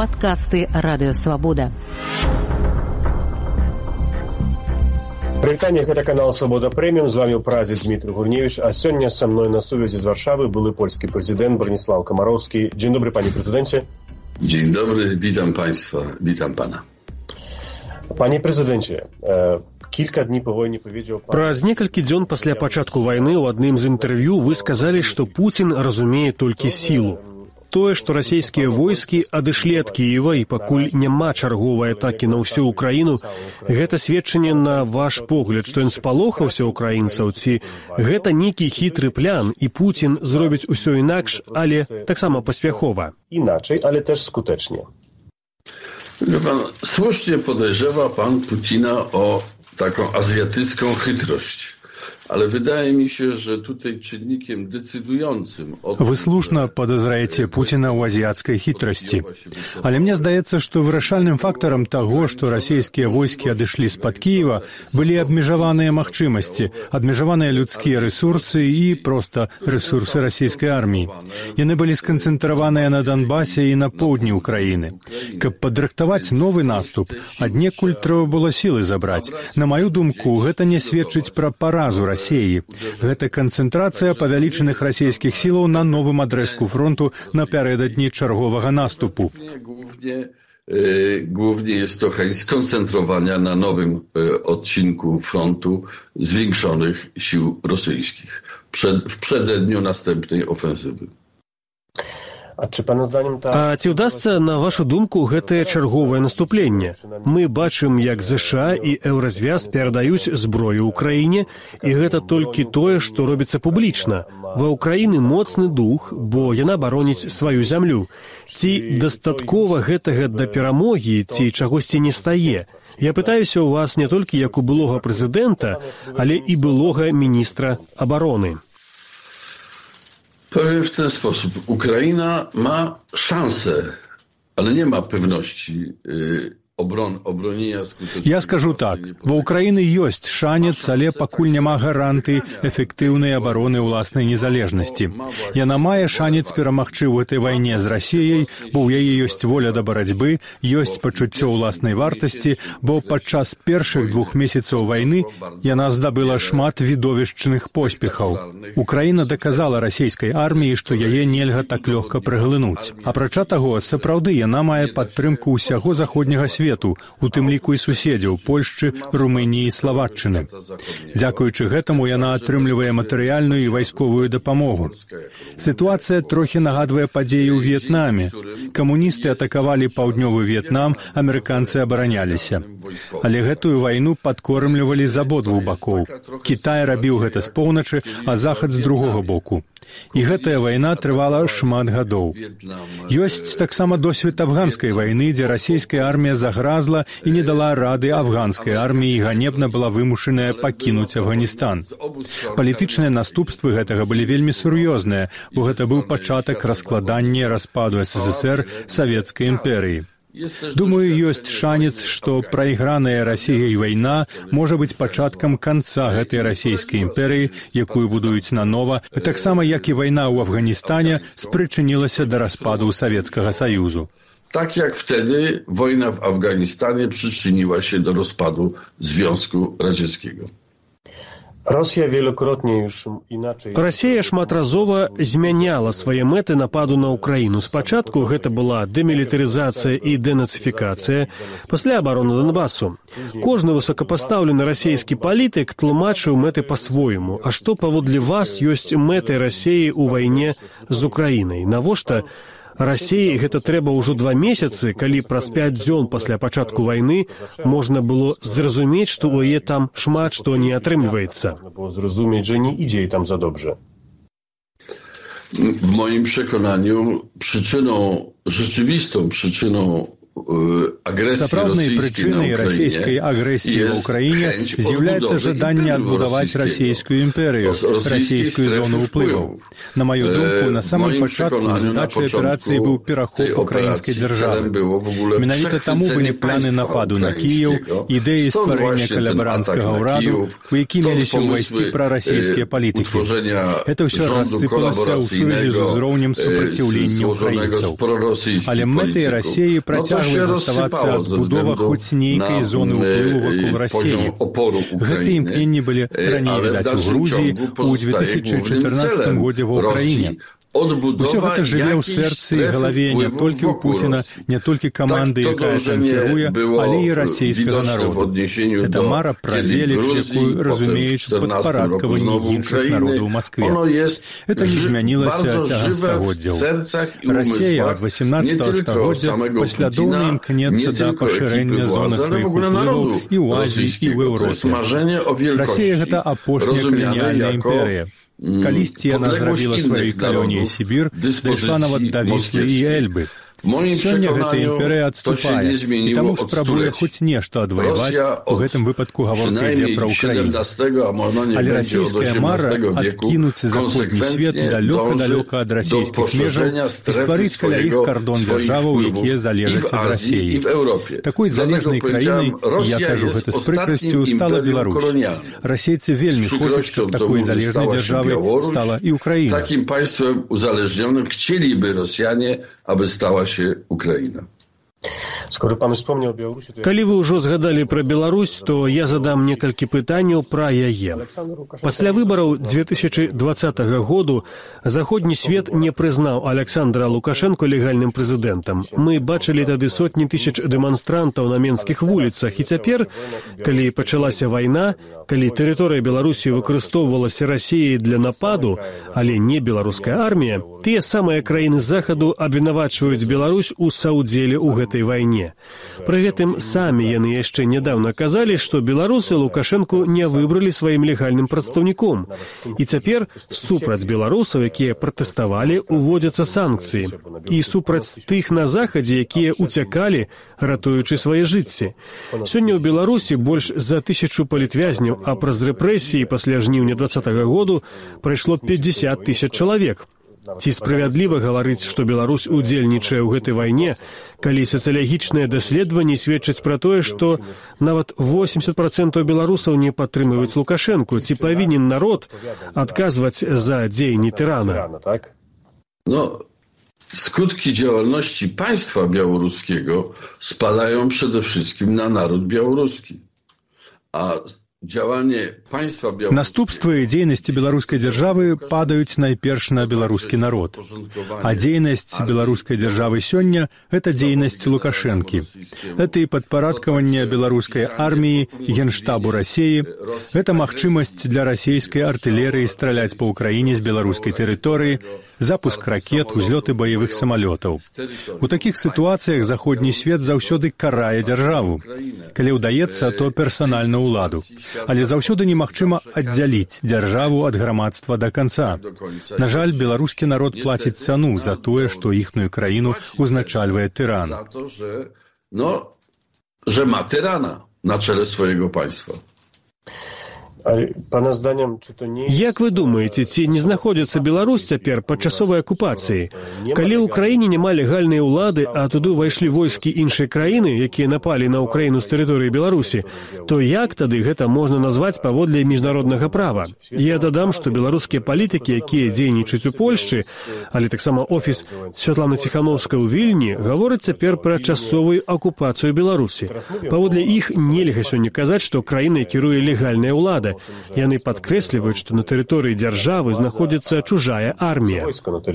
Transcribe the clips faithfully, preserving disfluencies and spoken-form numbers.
Падкасты Радыёвабода. Прывітанне, гэта канал Свабода Прэміум, з вами ў празе Дмітрый Гурневич, а сёння са мной на сувязі з Варшавы былы польскі прэзідэнт Браніслаў Камарowski. Dzień dobry, panie prezydencie. Dzień dobry, witam państwa, witam pana. Panie prezydencie, e, kilka dni po wojnie powiedział pan... Праз некалькі дзён пасля пачатку вайны ў адным з інтэрв'ю вы сказалі, што Пуцін разумее толькі сілу. Тое, што расійскія войскі адышлі ад Кіева і пакуль няма чарговай атакі на ўсю Украіну, гэта сведчанне на ваш погляд, што ён спалохаўся ўкраінцаў, ці гэта нейкі хітры план, і Пуцін зробіць усё інакш, ale таксама паспяхова. Inaczej, ale też skutecznie. Pan, słusznie podejrzewa pan Putina o taką azjatycką chytrość. Ale wydaje mi się, że tutaj czynnikiem decydującym... Вы слушна падазраеце Пуціна ў азіяцкай хітрасці. Але мне здаецца, што вырашальным фактарам таго, што расійскія войскі адышлі з-пад Кіева, былі абмежаваныя магчымасці, абмежаваныя людскія рэсурсы і проста рэсурсы расійскай арміі. Яны былі сканцэнтраваныя на Донбасе і на поўдні Украіны. Каб падрыхтаваць новы наступ, аднекуль трэба было сілы забраць. На маю думку, гэта не сведчыць пра паразу Расіі. Гэта канцэнтрацыя павялічаных расійскіх сілаў на новым адрэзку фронту напярэдадні чарговага наступу. Głównie jest to chęć skoncentrowania na nowym odcinku frontu zwiększonych sił rosyjskich przed, w przededniu następnej ofensywy. А ці, пана зданнем, та... А ці ўдасца, на вашу думку, гэтае чарговае наступленне? Мы бачым, як ЗША і Еўразвяз перадаюць зброю ўкраіне, і гэта толькі тое, што робіцца публічна. Ва ўкраіны моцны дух, бо яна бароніць сваю зямлю. Ці дастаткова гэтага да перамогі, ці чагосьці не стае? Я пытаюся ў вас не толькі як у былога прэзідэнта, але і былога міністра абароны. Powiem w ten sposób. Ukraina ma szansę, ale nie ma pewności yy, obron, obronienia skutecznego. Я скажу так. Ва Украіны ёсць шанец, але пакуль няма гарантый эфектыўнай абароны ўласнай незалежнасці. Яна мае шанец перамагчы ў гэтай вайне з Расіяй, бо ў яе ёсць воля да барацьбы, ёсць пачуццё ўласнай вартасці, бо падчас першых двух месяцаў вайны яна здабыла шмат відовішчных поспехаў. Украіна даказала расійскай арміі, што яе нельга так лёгка праглынуць. Апрача таго, сапраўды яна мае падтрымку ўсяго заходняга свету, у тым ліку і суседзяў Польшчы, Румыніі і Славаччыны. Дзякуючы гэтаму яна атрымлівае матэрыяльную і вайсковую дапамогу. Сітуацыя трохі нагадвае падзеі ў В'етнаме. Камуністы атакавалі паўднёвы В'етнам, амерыканцы абараняліся. Але гэтую вайну падкормлівалі з абодвух бакоў. Кітай рабіў гэта з поўначы, а захад з другога боку. І гэтая вайна трывала шмат гадоў. Ёсць таксама досвед афганскай вайны, дзе расійская армія загразла і не дала рады афганскай арміі і ганебна была вымушаная пакінуць Афганістан. Палітычныя наступствы гэтага былі вельмі сур'ёзныя, бо гэта быў пачатак раскладання распаду СССР Савецкай імперыі. Думаю, ёсць шанец, што прайграная Расіяй вайна можа быць пачаткам канца гэтай расійскай імперыі, якую будуюць нанова, таксама як і вайна ў Афганістане спрычынілася да распаду Савецкага Саюзу. Tak jak wtedy wojna w Afganistanie przyczyniła się do rozpadu Związku Radzieckiego. Rosja wielokrotnie już inaczej... Расія шматразова змяняла свае мэты нападу на Украіну. Спачатку гэта была дэмілітарызацыя і дэнацыфікацыя, пасля абароны Донбасу. Кожны высокапастаўлены расійскі палітык тлумачыў мэты па-свойму. А што паводле вас ёсць мэтай Расіі ў вайне з Украінай? Навошта Расіі гэта трэба ўжо два месяцы, калі праз пяць дзён пасля пачатку вайны можна было зразумець, што ў яе там шмат што не атрымліваецца. Можна было зразумець, że nie idzie jej tam za dobrze. W moim przekonaniu przyczyną, rzeczywistą przyczyną Сапраўднай прычынай расійскай агрэсіі ў Украіне з'яўляецца жаданне адбудаваць расійскую імперыю, расійскую зону ўплываў. На маю думку, на самым пачатку задачай аперацыі быў перахоп украінскай дзяржавы. Менавіта таму былі планы нападу на Кіеў, ідэі стварэння калабаранцкага ўраду, у які меліся ўвайсці прарасійскія палітыкі. Это ўсё рассыпалася ў сувязі з узроўнем супраціўлення ўкраінцаў. Але мэтай Расіі працягвае заставацца адбудова хоць нейкай зоны ўплыву вакол Расіі. Гэтыя імкненні былі раней відаць у Грузіі, у две тысячи чатырнаццатым годзе ва ўкраіне. Усё гэта жыве ў сэрцы і галаве не толькі ў Пуціна, не толькі каманды, якая там кіруе, але і расійскага народу. Это мара пра веліч, якую разумеюць падпарадкаванні іншых народаў у Маскве. Это не змянілася цягам стагоддзяў. Расія ад васямнаццатага стагоддзя паслядоўна імкнецца да пашырэння зоны сваіх уплываў і ў Азіі, і ў Еўропе. Расія — гэта апошняя каланіяльная імперыя. Калісьці яна зрабіла сваёй калоніяй Сібір, дайшла нават да Віслы і Эльбы. Сёння гэта імперыя адступае, і таму спрабуе хоць нешта адваяваць, у гэтым выпадку гаворка ідзе пра ўкраіну. Але расійская мара адкінуць заходні свет далёка-далёка ад расійскіх межаў і стварыць каля іх кардон дзяржаваў, якія залежаць ад Расіі. Такой залежнай краінай, я кажу гэта з прыкрасцю, стала Беларусь. Расейцы вельмі хочуць, каб такой залежнай дзяржавай стала і Украіна. Такім панствам узалежнionym chcieliby Rosjanie, aby stała się Ukraina. Калі вы ўжо згадалі пра Беларусь, то я задам некалькі пытанняў пра яе. Пасля выбараў две тысячи двадцатага году заходні свет не прызнаў Александра Лукашенко легальным прэзідэнтам. Мы бачылі тады сотні тысяч дэманстрантаў на менскіх вуліцах, і цяпер, калі пачалася вайна, калі тэрыторыя Беларусі выкарыстоўвалася Расіяй для нападу, але не беларуская армія, тыя самыя краіны захаду абвінавачваюць Беларусь у саўдзеле ў гэтай вайне. Пры гэтым самі яны яшчэ нядаўна казалі, што беларусы Лукашэнку не выбралі сваім легальным прадстаўніком. І цяпер супраць беларусаў, якія пратэставалі, уводзяцца санкцыі. І супраць тых на захадзе, якія уцякалі, ратуючы свае жыцці. Сёння ў Беларусі больш за тысячу палітвязняў, а праз рэпрэсіі пасля жніўня двадцатага году прайшло пятьдесят тысяч чалавек. Ці справядліва гаварыць, што Беларусь удзельнічае ў гэтай вайне, калі сацыялагічныя даследаванні сведчаць пра тое, што нават восемьдесят процентов беларусаў не падтрымліваюць Лукашэнку? Ці павінен народ адказваць за дзеянні тyrana? No, skutki działalności państwa białoruskiego spadają przede wszystkim na naród białoruski. A Наступствы дзейнасці беларускай дзяржавы падаюць найперш на беларускі народ. А дзейнасць беларускай дзяржавы сёння — гэта дзейнасць Лукашэнкі. Это і падпарадкаванне беларускай арміі Генштабу Расіі, гэта магчымасць для расійскай артылерыі страляць па ўкраіне з беларускай тэрыторыі, запуск ракет, узлёты баявых самалётаў. У такіх сітуацыях заходні свет заўсёды карае дзяржаву. Калі ўдаецца, то персанальна ўладу. Але заўсёды немагчыма аддзяліць дзяржаву ад грамадства да канца. На жаль, беларускі народ плаціць цану за тое, што іхную краіну узначальвае тyrан. No, że ma tyrana na czele swojego państwa. Як вы думаеце, ці не знаходзіцца Беларусь цяпер пад часовай акупацыяй? Калі ў краіне няма легальнай улады, а туды ўвайшлі войскі іншай краіны, якія напалі на Украіну з тэрыторыі Беларусі, то як тады гэта можна назваць паводле міжнароднага права? Я дадам, што беларускія палітыкі, якія дзейнічаюць у Польшчы, але таксама офіс Святланы Ціханаўскай у Вільні, гавораць цяпер пра часовую акупацыю Беларусі. Паводле іх нельга сёння казаць, што краінай кіруе легальная ўлада. Яны падкрэсліваюць, што на тэрыторыі дзяржавы знаходзіцца чужая армія.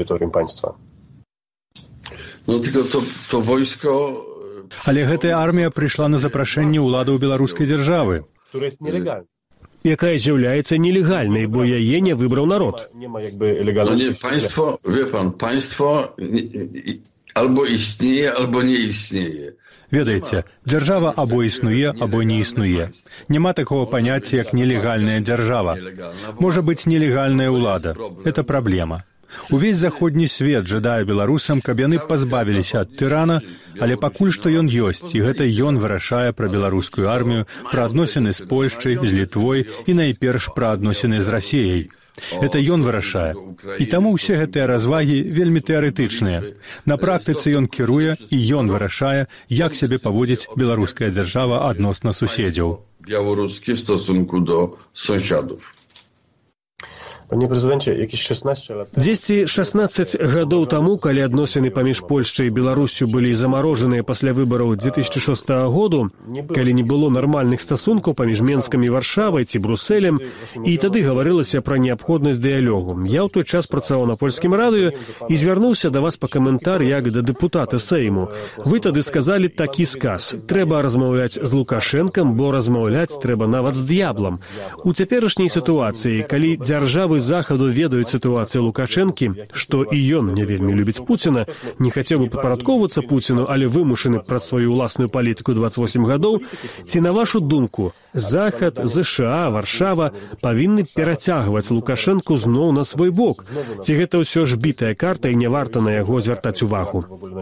Але гэтая армія прыйшла на запрашэнне ўладаў беларускай дзяржавы, якая з'яўляецца нелегальнай, бо яе не выбраў народ. Państwo, wie pan, państwo albo istnieje, albo nie istnieje. Ведаеце, дзяржава або існуе, або не існуе. Няма такого паняцця, як нелегальная дзяржава. Можа быць нелегальная ўлада. Это праблема. Увесь заходні свет жадае беларусам, каб яны пазбавіліся ад тырана, але пакуль што ён ёсць, і гэта ён вырашае пра беларускую армію, пра адносіны з Польшчай, з Літвой і найперш пра адносіны з Расіяй. Это ён вырашае. І таму ўсе гэтыя развагі вельмі тэарэтычныя. На практыцы ён кіруе, і ён вырашае, як сябе паводзіць беларуская дзяржава адносна суседзяў. Białoruskie w stosunku do sąsiadów. Panie prezydencie, jakieś szesnaście lat... дзесяць шаснаццаць гадоў таму, калі адносіны паміж Польшчай і Беларуссю былі замарожаныя пасля выбараў две тысячи шостага году, калі не было нармальных стасункаў паміж Менскам і Варшавай ці Брусэлем, і тады гаварылася пра неабходнасць дыялогу. Я ў той час працаваў на польскім радыё і звярнуўся да вас па каментар як да дэпутата Сейму. Вы тады сказалі такі сказ: трэба размаўляць з Лукашэнкам, бо размаўляць трэба нават з д'яблам. У цяперашняй сітуацыі, калі дзяржавы захаду ведаюць сітуацыю Лукашэнкі, што і ён не вельмі любіць Пуціна, не хацеў бы падпарадкоўвацца Пуціну, але вымушаны праз сваю ўласную палітыку дваццаць восем гадоў, ці, на вашу думку, Захад, ЗША, Варшава павінны перацягваць Лукашэнку зноў на свой бок? Ці гэта ўсё ж бітая карта і не варта на яго звяртаць увагу?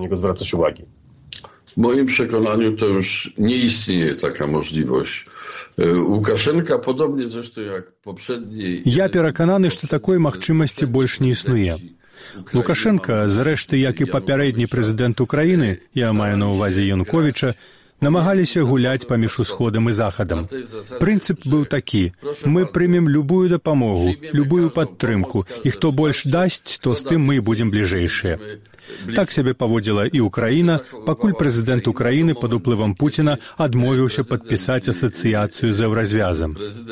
W moim przekonaniu to już nie istnieje taka możliwość. Łukaszenka, podobnie zresztą jak poprzedniej... Я перакананы, што такой магчымасці больш не існуе. Лукашенко, зрэшты, як і папярэдні прэзідэнт Украіны, я маю на ўвазе Януковіча, намагаліся гуляць паміж усходам і захадам. Прынцып быў такі: мы прымем любую дапамогу, любую падтрымку, і хто больш дасць, то з тым мы будзем бліжэйшыя. Так сябе паводзіла і Украіна, пакуль прэзідэнт Украіны пад уплывам Пуціна адмовіўся падпісаць асацыяцыю з еўразвязам.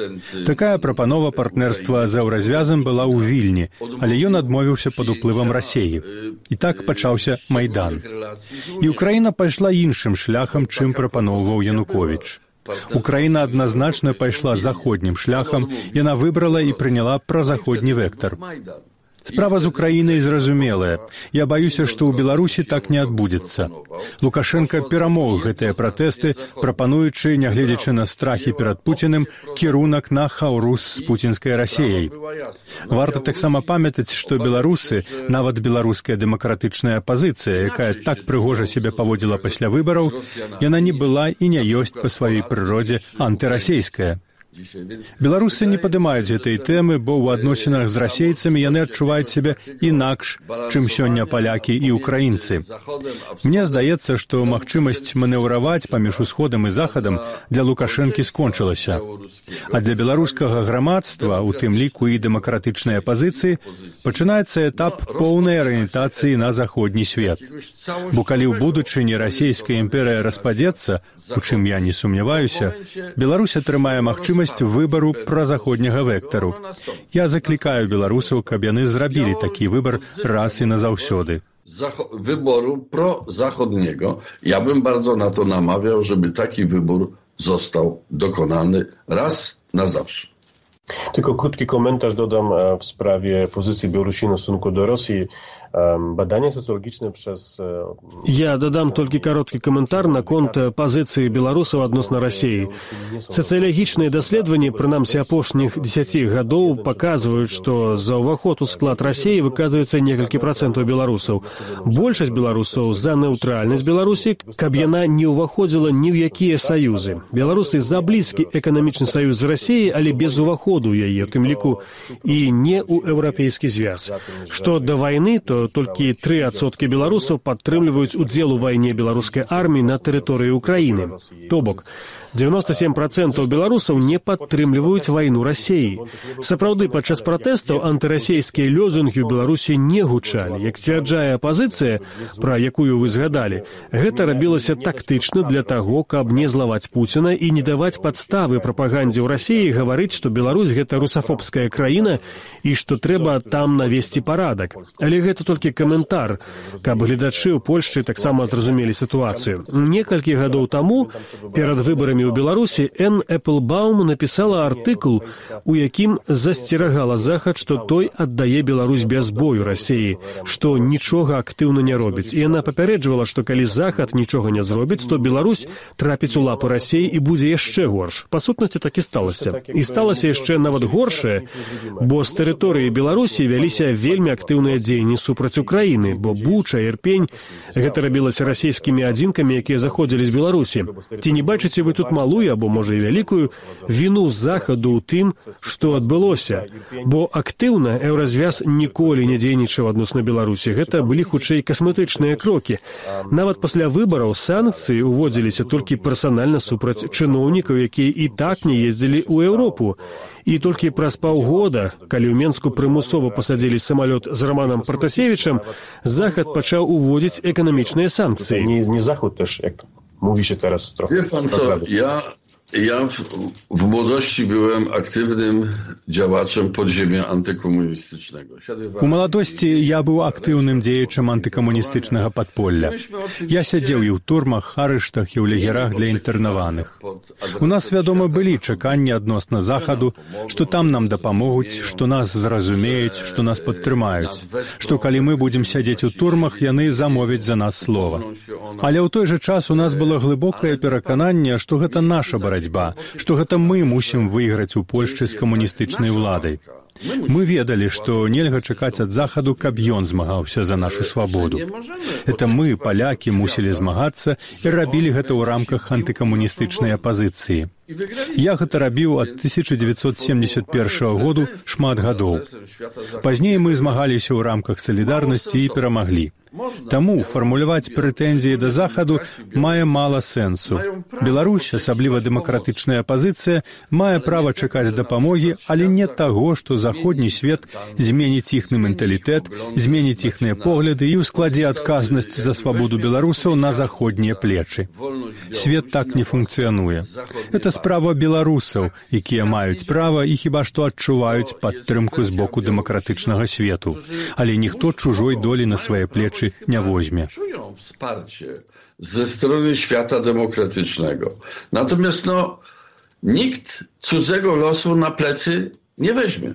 Такая прапанова партнерства з еўразвязам была ў Вільні, але ён адмовіўся пад уплывам Расіі. І так пачаўся Майдан. І Украіна пайшла іншым шляхам, чым прапаноўваў Януковіч. Украіна адназначна пайшла заходнім шляхам, яна выбрала і прыняла празаходні вектар. Справа з Украінай зразумелая. Я баюся, што ў Беларусі так не адбудзецца. Лукашенко перамог гэтыя пратэсты, прапануючы, нягледзячы на страхі перад Пуціным, кірунак на хаўрус з пуцінскай Расіяй. Варта таксама памятаць, што беларусы, нават беларуская дэмакратычная апазіцыя, якая так прыгожа сябе паводзіла пасля выбараў, яна не была і не ёсць па сваёй прыродзе антырасейская. Беларусы не падымаюць гэтай тэмы, бо ў адносінах з расейцамі яны адчуваюць сябе інакш, чым сёння палякі і ўкраінцы. Мне здаецца, што магчымасць манеўраваць паміж усходам і захадам для Лукашэнкі скончылася. А для беларускага грамадства, у тым ліку і дэмакратычнай апазіцыі, пачынаецца этап поўнай арыентацыі на заходні свет. Бо калі ў будучыні расійская імперыя распадзецца, у чым я не сумняваюся, Беларусь атрымае магчымасць выбару празаходняга вектару. Я заклікаю беларусаў, каб яны зрабілі такі выбар раз і назаўсёды. Wyboru prozachodniego. Ja bym bardzo na to namawiał, żeby taki wybór został dokonany raz na zawsze. Tylko krótki komentarz dodam w sprawie pozycji Białorusi w stosunku do Rosji. Badania socjologiczne przez... Я дадам толькі кароткі каментар наконт пазіцыі беларусаў адносна Расіі. Сацыялагічныя даследаванні, прынамсі апошніх дзесяці гадоў, паказваюць, што за ўваход у склад Расіі выказваецца некалькі працэнтаў беларусаў. Большасць беларусаў за нейтральнасць Беларусі, каб яна не ўваходзіла ні ў якія саюзы. Беларусы за блізкі эканамічны саюз з Расіяй, але без уваходу ў яе, у тым ліку і не ў еўрапейскі звяз. Што да вайны, то толькі тры адсоткі беларусаў падтрымліваюць удзел у вайне беларускай арміі на тэрыторыі Украіны. То бок, дзевяносто семь працэнтаў беларусаў не падтрымліваюць вайну Расіі. Сапраўды, падчас пратэстаў антырасійскія лёзунгі ў Беларусі не гучалі. Як сцвярджае апазіцыя, пра якую вы згадалі, гэта рабілася тактычна для таго, каб не злаваць Пуціна і не даваць падставы прапагандзе ў Расіі гаварыць, што Беларусь — гэта русафобская краіна і што трэба там навесці парадак. Але гэта толькі каментар, каб гледачы ў Польшчы таксама зразумелі сітуацыю. Некалькі гадоў таму, перад выбарамі ў Беларусі, Энн Эпплбаум напісала артыкул, у якім засцерагала Захад, што той аддае Беларусь без бою Расіі, што нічога актыўна не робіць. І яна папярэджвала, што калі Захад нічога не зробіць, то Беларусь трапіць у лапы Расіі і будзе яшчэ горш. Па сутнасці так і сталася. І сталася яшчэ нават горшае, бо з тэрыторыі Беларусі вяліся вельмі актыўныя дзеянні супраць Украіны, бо Буча, Ірпень, гэта рабілася расійскімі адзінкамі, якія заходзілі з Беларусі. Ці не бачыце вы тут малую, або, можа, і вялікую, віну Захаду ў тым, што адбылося? Бо актыўна еўразвяз ніколі не дзейнічаў адносна Беларусі. Гэта былі, хутчэй, касметычныя крокі. Нават пасля выбараў санкцыі уводзіліся толькі персанальна супраць чыноўнікаў, якія і так не ездзілі ў Еўропу. І толькі праз паўгода, калі ў Менску прымусова пасадзілі самалёт з Романом Пратасевічам, Захад пачаў уводзіць эканамічныя санкцыі. Nie, nie Zachód też, jak mówi się teraz trochę. Wie pan co, ja, ja w, w młodości byłem aktywnym działaczem podziemia antykomunistycznego. У маладосці я быў актыўным дзеячам антыкамуністычнага падполля. Я сядзеў і ў турмах, арыштах і ў лагерах для інтэрнаваных. У нас, вядома, былі чаканні адносна Захаду, што там нам дапамогуць, што нас зразумеюць, што нас падтрымаюць, што калі мы будзем сядзець у турмах, яны замовяць за нас слова. Але ў той жа час у нас было глыбокае перакананне, што гэта наша барацьба, што гэта мы мусім выйграць у Польшчы з камуністычнай уладай. Мы ведалі, што нельга чакаць ад Захаду, каб ён змагаўся за нашу свабоду. Это мы, палякі, мусілі змагацца і рабілі гэта ў рамках антыкамуністычнай апазіцыі. Я гэта рабіў ад тысяча дзевяцьсот семдзесят першага году шмат гадоў. Пазней мы змагаліся ў рамках салідарнасці і перамаглі. Таму фармуляваць прэтэнзіі да Захаду мае мала сэнсу. Беларусь, асабліва дэмакратычная апазіцыя, мае права чакаць дапамогі, але не таго, што заходні свет зменіць іхны менталітэт, зменіць іхныя погляды і ўскладзе адказнасць за свабоду беларусаў на заходнія плечы. Свет так не функцыянуе. Это справа беларусаў, якія маюць права і хіба што адчуваюць падтрымку з боку дэмакратычнага свету. Але ніхто чужой долі на свае плечы nie weźmie. Czują wsparcie ze strony świata demokratycznego. Natomiast no, nikt cudzego losu na plecy nie weźmie.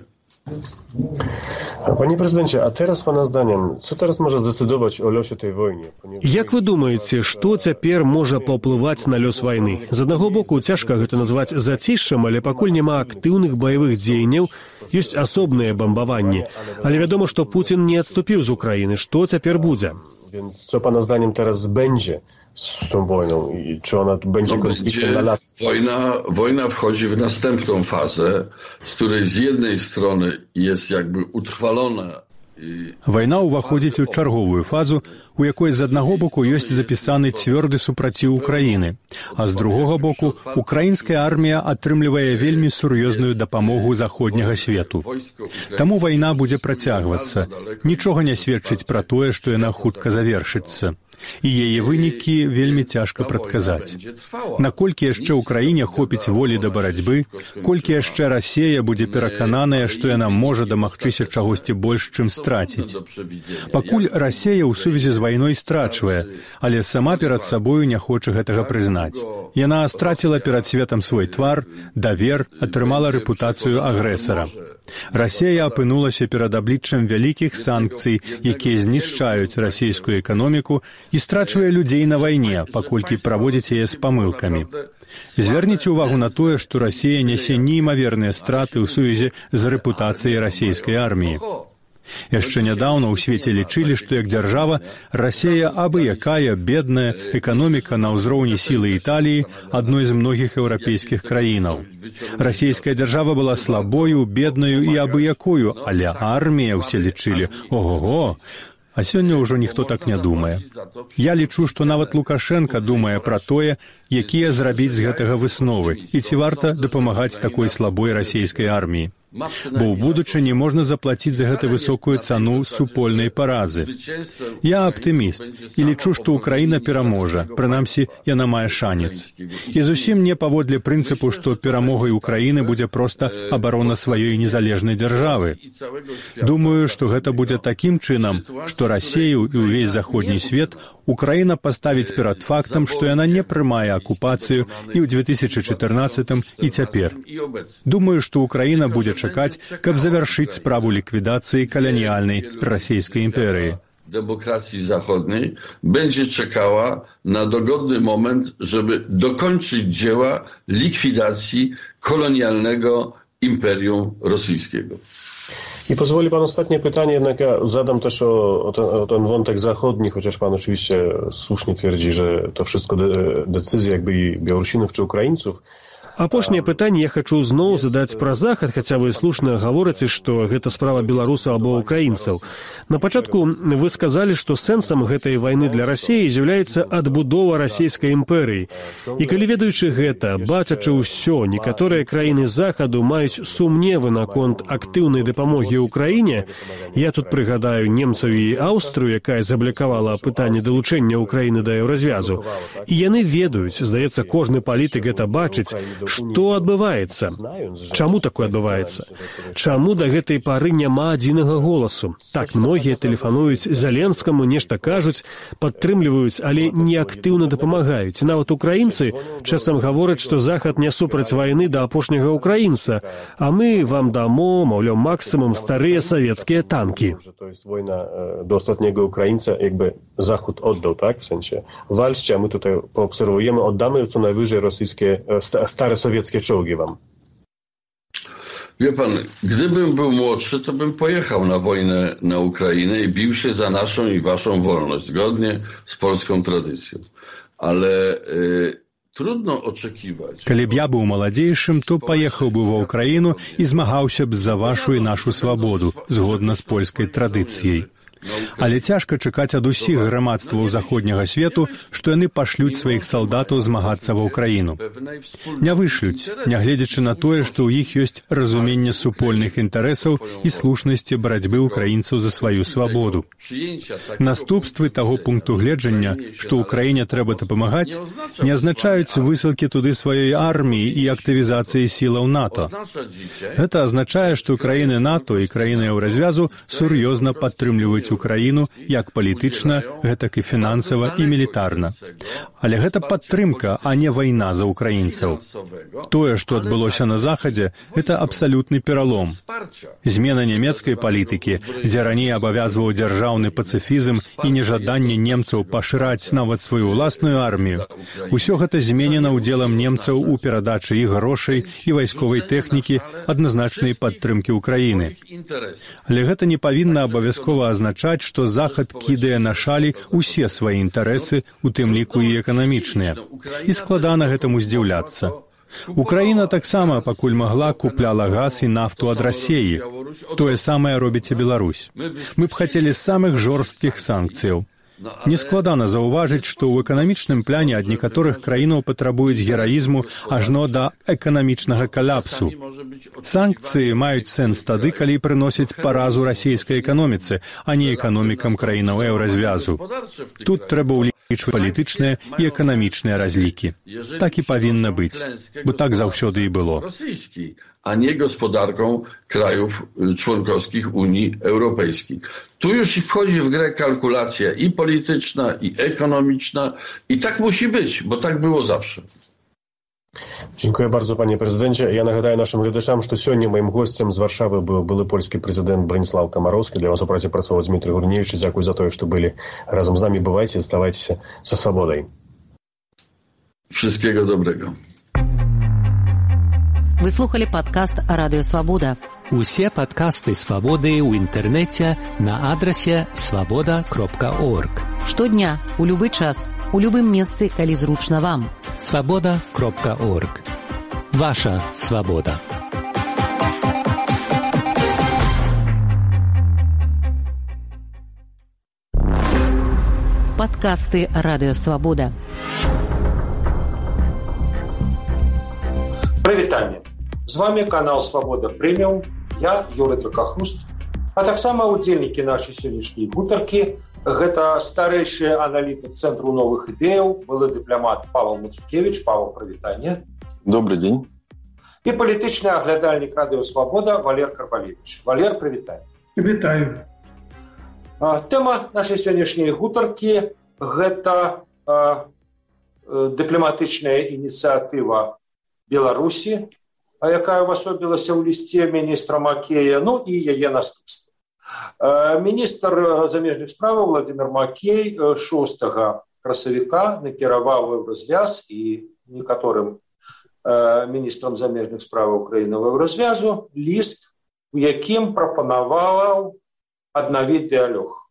Panie prezydencie, a teraz pana zdaniem, co teraz może zdecydować o losie tej wojny? Як вы думаеце, што цяпер можа паўплываць на лёс вайны? З аднаго боку, цяжка гэта назваць зацішшам, але пакуль няма актыўных баявых дзеянняў, ёсць асобныя бамбаванні. Але вядома, што Пуцін не адступіў з Украіны. Што цяпер будзе? Więc co pana zdaniem teraz będzie z tą wojną i czy ona będzie no, konfliktem na lata? Wojna, wojna wchodzi w następną fazę, z której z jednej strony jest jakby utrwalona. Вайна ўваходзіць у чарговую фазу, у якой з аднаго боку ёсць запісаны цвёрды супраціў Украіны, а з другога боку украінская армія атрымлівае вельмі сур'ёзную дапамогу заходняга свету. Таму вайна будзе працягвацца. Нічога не сведчыць пра тое, што яна хутка завершыцца. І яе вынікі вельмі цяжка прадказаць. Наколькі яшчэ ўкраіне хопіць волі да барацьбы, колькі яшчэ Расія будзе перакананая, што яна можа дамагчыся чагосьці больш, чым страціць. Пакуль Расія ў сувязі з вайной страчвае, але сама перад сабою не хоча гэтага прызнаць. Яна страціла перад светам свой твар, давер, атрымала рэпутацыю агрэсара. Расія апынулася перад абліччам вялікіх санкцый, якія знішчаюць расійскую эканоміку і страчвае людзей на вайне, паколькі праводзіць яе з памылкамі. Звярніце ўвагу на тое, што Расія нясе неймаверныя страты ў сувязі з рэпутацыяй расійскай арміі. Яшчэ нядаўна ў свеце лічылі, што як дзяржава Расія абы-якая бедная эканоміка на ўзроўні сілы Італіі, адной з многіх еўрапейскіх краінаў. Расійская дзяржава была слабою, беднаю і абы-якою, але армія ўсе лічылі ого-го. А сёння ўжо ніхто так не думае. Я лічу, што нават Лукашенка думае пра тое, якія зрабіць з гэтага высновы і ці варта дапамагаць такой слабой расійскай арміі. Бо ў будучыні можна заплаціць за гэта высокую цану супольнай паразы. Я аптыміст і лічу, што Украіна пераможа, прынамсі, яна мае шанец. І зусім не паводле прынцыпу, што перамогай Украіны будзе проста абарона сваёй незалежнай дзяржавы. Думаю, што гэта будзе такім чынам, што Расею і ўвесь заходні свет Украіна паставіць перад фактам, што яна не прымае акупацыю і ў дзве тысячы чатырнаццатым і цяпер. Думаю, што Украіна будзе чакаць, каб завяршыць справу ліквідацыі каланіяльнай расійскай імперыі. Demokracji zachodniej będzie czekała na dogodny moment, żeby dokończyć dzieła likwidacji kolonialnego imperium rosyjskiego. I pozwoli pan ostatnie pytanie, jednak ja zadam też o, o, ten, o ten wątek zachodni, chociaż pan oczywiście słusznie twierdzi, że to wszystko de, decyzja jakby i Białorusinów czy Ukraińców. Апошняе пытанне я хачу зноў задаць пра захад, хаця вы слушна гаворыце, што гэта справа беларусаў або ўкраінцаў. На пачатку вы сказалі, што сэнсам гэтай вайны для Расіі з'яўляецца адбудова расійскай імперыі. І калі ведаючы гэта, бачачы ўсё, некаторыя краіны захаду маюць сумневы наконт актыўнай дапамогі ўкраіне, я тут прыгадаю немцаў і Аўстрыю, якая заблякавала пытанне далучэння Украіны да еўразвязу. І яны ведаюць, здаецца, кожны палітык гэта бачыць, што адбываецца? Чаму такое адбываецца? Чаму да гэтай пары няма адзінага голасу? Так, многія тэлефануюць Зеленскаму, нешта кажуць, падтрымліваюць, але не актыўна дапамагаюць. Нават украінцы часам гавораць, што Захад не супраць вайны да апошняга украінца, а мы вам дамо, маўляў, максимум старыя савецкія танкі. To jest wojna do ostatniego Ukraińca, jakby Zachód oddał, tak? W sensie walczcie, a my tutaj poobserwujemy, oddamy co najwyżej rosyjskie, stare sowieckie czołgi wam. Wie pan, gdybym był młodszy, to bym pojechał na wojnę na Ukrainę i bił się za naszą i waszą wolność, zgodnie z polską tradycją. Ale y, trudno oczekiwać... Калі б я быў маладзейшым, то паехаў бы ва Ўкраіну і змагаўся б за вашу і нашу свабоду, згодна з польскай традыцыяй. Але цяжка чакаць ад усіх грамадстваў заходняга свету, што яны пашлюць сваіх салдатаў змагацца ва Ўкраіну. Не вышлюць, нягледзячы на тое, што ў іх ёсць разуменне супольных інтарэсаў і слушнасці барацьбы ўкраінцаў за сваю свабоду. Наступствы таго пункту гледжання, што ўкраіне трэба дапамагаць, не азначаюць высылкі туды сваёй арміі і актывізацыі сілаў НАТО. Гэта азначае, што краіны НАТО і краіны Еўразвязу сур'ёзна падтрымліваюць Украіну як палітычна, гэтак і фінансава і мілітарна. Але гэта падтрымка, а не вайна за украінцаў. Тое, што адбылося на Захадзе, гэта абсалютны пералом. Змена нямецкай палітыкі, дзе раней абавязваў дзяржаўны пацыфізм і нежаданне немцаў пашыраць нават сваю ўласную армію. Усё гэта зменена ўдзелам немцаў у перадачы іх грошай і вайсковай тэхнікі адназначнай падтрымкі Украіны. Але гэта не павінна абавязкова азначаць, што Захад кідае на шалі ўсе свае інтарэсы, у тым ліку і эканамічныя. І складана гэтаму здзіўляцца. Украіна таксама, пакуль магла, купляла газ і нафту ад Расіі. Тое самае робіць і Беларусь. Мы б хацелі самых жорсткіх санкцыяў. Нескладана заўважыць, што ў эканамічным пляне ад некаторых краінаў патрабуюць гераізму ажно да эканамічнага калапсу. Санкцыі маюць сэнс тады, калі прыносяць паразу расійскай эканоміцы, а не эканомікам краінаў Еўразвязу. Тут трэба ўлічваць палітычныя і эканамічныя разлікі. Так і павінна быць, бо так заўсёды і было. A nie gospodarką krajów członkowskich Unii Europejskiej. Tu już wchodzi w grę kalkulacja i polityczna, i ekonomiczna i tak musi być, bo tak było zawsze. Dziękuję bardzo, panie prezydencie. Ja nagадаю нашим глядачам, что сегодня моим гостем из Варшавы был былый польский президент Браніслав Камароўскі. Для вас у праце працаваў Дмитрий Гурневич. Дякую за то, что были разом с нами. Бывайте, оставайтесь со свободой. Wszystkiego dobrego. Вы слухали падкаст Радыё Свабода. Усе падкасты Свабоды ў інтэрнэце на адрасе свабода кропка орг. Штодня, у любы час, у любым месцы, калі зручна вам. свабода кропка орг. Ваша свабода. Падкасты Радыё Свабода. Прывітанне. З вами канал Свабода Прэміум я Юрый Дракахруст, а таксама удзельнікі нашай сённяшняй гутаркі. Гэта старэйшы аналітык Цэнтру новых ідэяў, былы дыпламат Павел Мацукевич. Павел, прывітанне. Добрый день. І палітычны аглядальнік Радыё Свабода Валер Карбалевич. Валер, прывітанне. Вітаю. Тэма нашай сённяшняй гутаркі – гэта а, дыпламатычная ініцыятыва Беларусі, якая ўвасобілася ў лісце міністра Макея, ну і яе наступствы. Міністр замежных справаў Владимир Макей шостага красавіка накіраваў Еўразвяз і некаторым міністрам замежных справаў краіны Еўразвязу ліст, у якім прапанаваў аднавіць дыялог.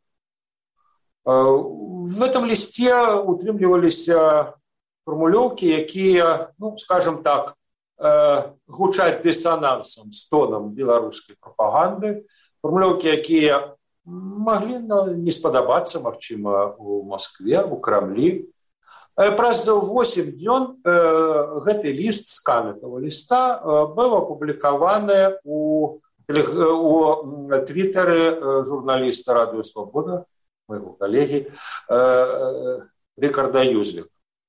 В этом листе утрымліваліся формулёўкі, якія, ну, скажем так, гучаць дысанансам з тонам беларускай прапаганды, формулёўкі, якія маглі не спадабацца, магчыма, у Маскве, у Крамлі. Праз восем дзён гэты ліст, скан этого ліста, быў апублікаваны у, у твітары журналіста Радыё Свабода, моего коллеги, Рикарда Юзвика.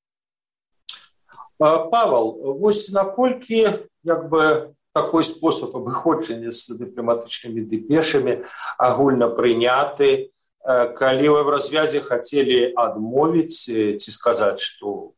Павел, вось наколькі як бы такой спосаб абыходжання з дыпламатычнымі дэпешамі агульна прыняты, калі ў Еўразвязе хацелі адмовіць ці сказаць, што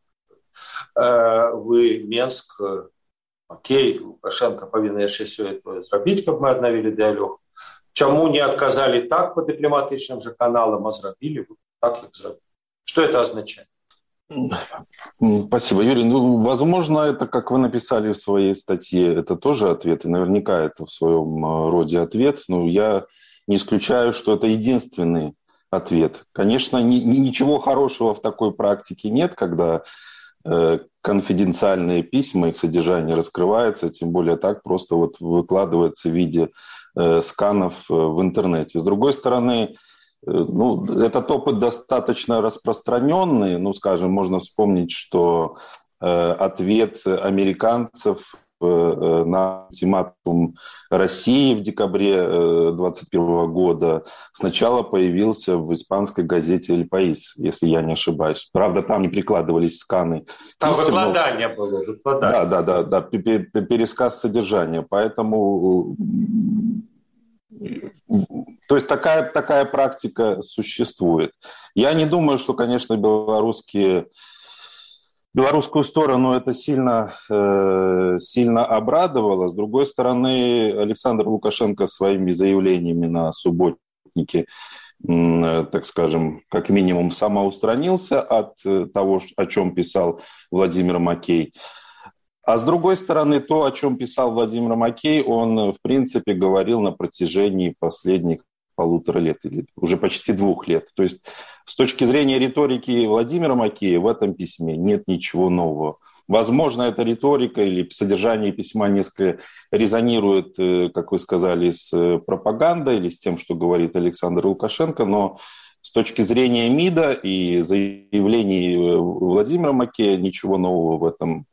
вы, Менск, Макей, Лукашенко павінны яшчэ сёе-тое зрабіць, каб мы аднавілі дыялог. Чаму не отказали так по дипломатичным же каналам, а зрабили так, как зрабили? Что это означает? Спасибо, Юрий. Ну, возможно, это, как вы написали в своей статье, это тоже ответ, и наверняка это в своем роде ответ. Но я не исключаю, что это единственный ответ. Конечно, ни, ничего хорошего в такой практике нет, когда э, конфиденциальные письма, их содержание раскрывается, тем более так просто вот выкладывается в виде э, сканов э, в интернете. С другой стороны, ну, этот опыт достаточно распространенный. Ну, скажем, можно вспомнить, что э, ответ американцев э, на ультиматум России в декабре двадцать первого года сначала появился в испанской газете «Эль Паис», если я не ошибаюсь. Правда, там не прикладывались сканы. Там выкладание было. Выкладание. Да, да, да, да, пересказ содержания. Поэтому... То есть такая, такая практика существует. Я не думаю, что, конечно, белорусские, белорусскую сторону это сильно, э, сильно обрадовало. С другой стороны, Александр Лукашенко своими заявлениями на субботнике, э, так скажем, как минимум самоустранился от того, о чем писал Владимир Макей. А с другой стороны, то, о чем писал Владимир Макей, он, в принципе, говорил на протяжении последних полутора лет, или уже почти двух лет. То есть с точки зрения риторики Владимира Макея в этом письме нет ничего нового. Возможно, эта риторика или содержание письма несколько резонирует, как вы сказали, с пропагандой или с тем, что говорит Александр Лукашенко, но с точки зрения МИДа и заявлений Владимира Макея ничего нового в этом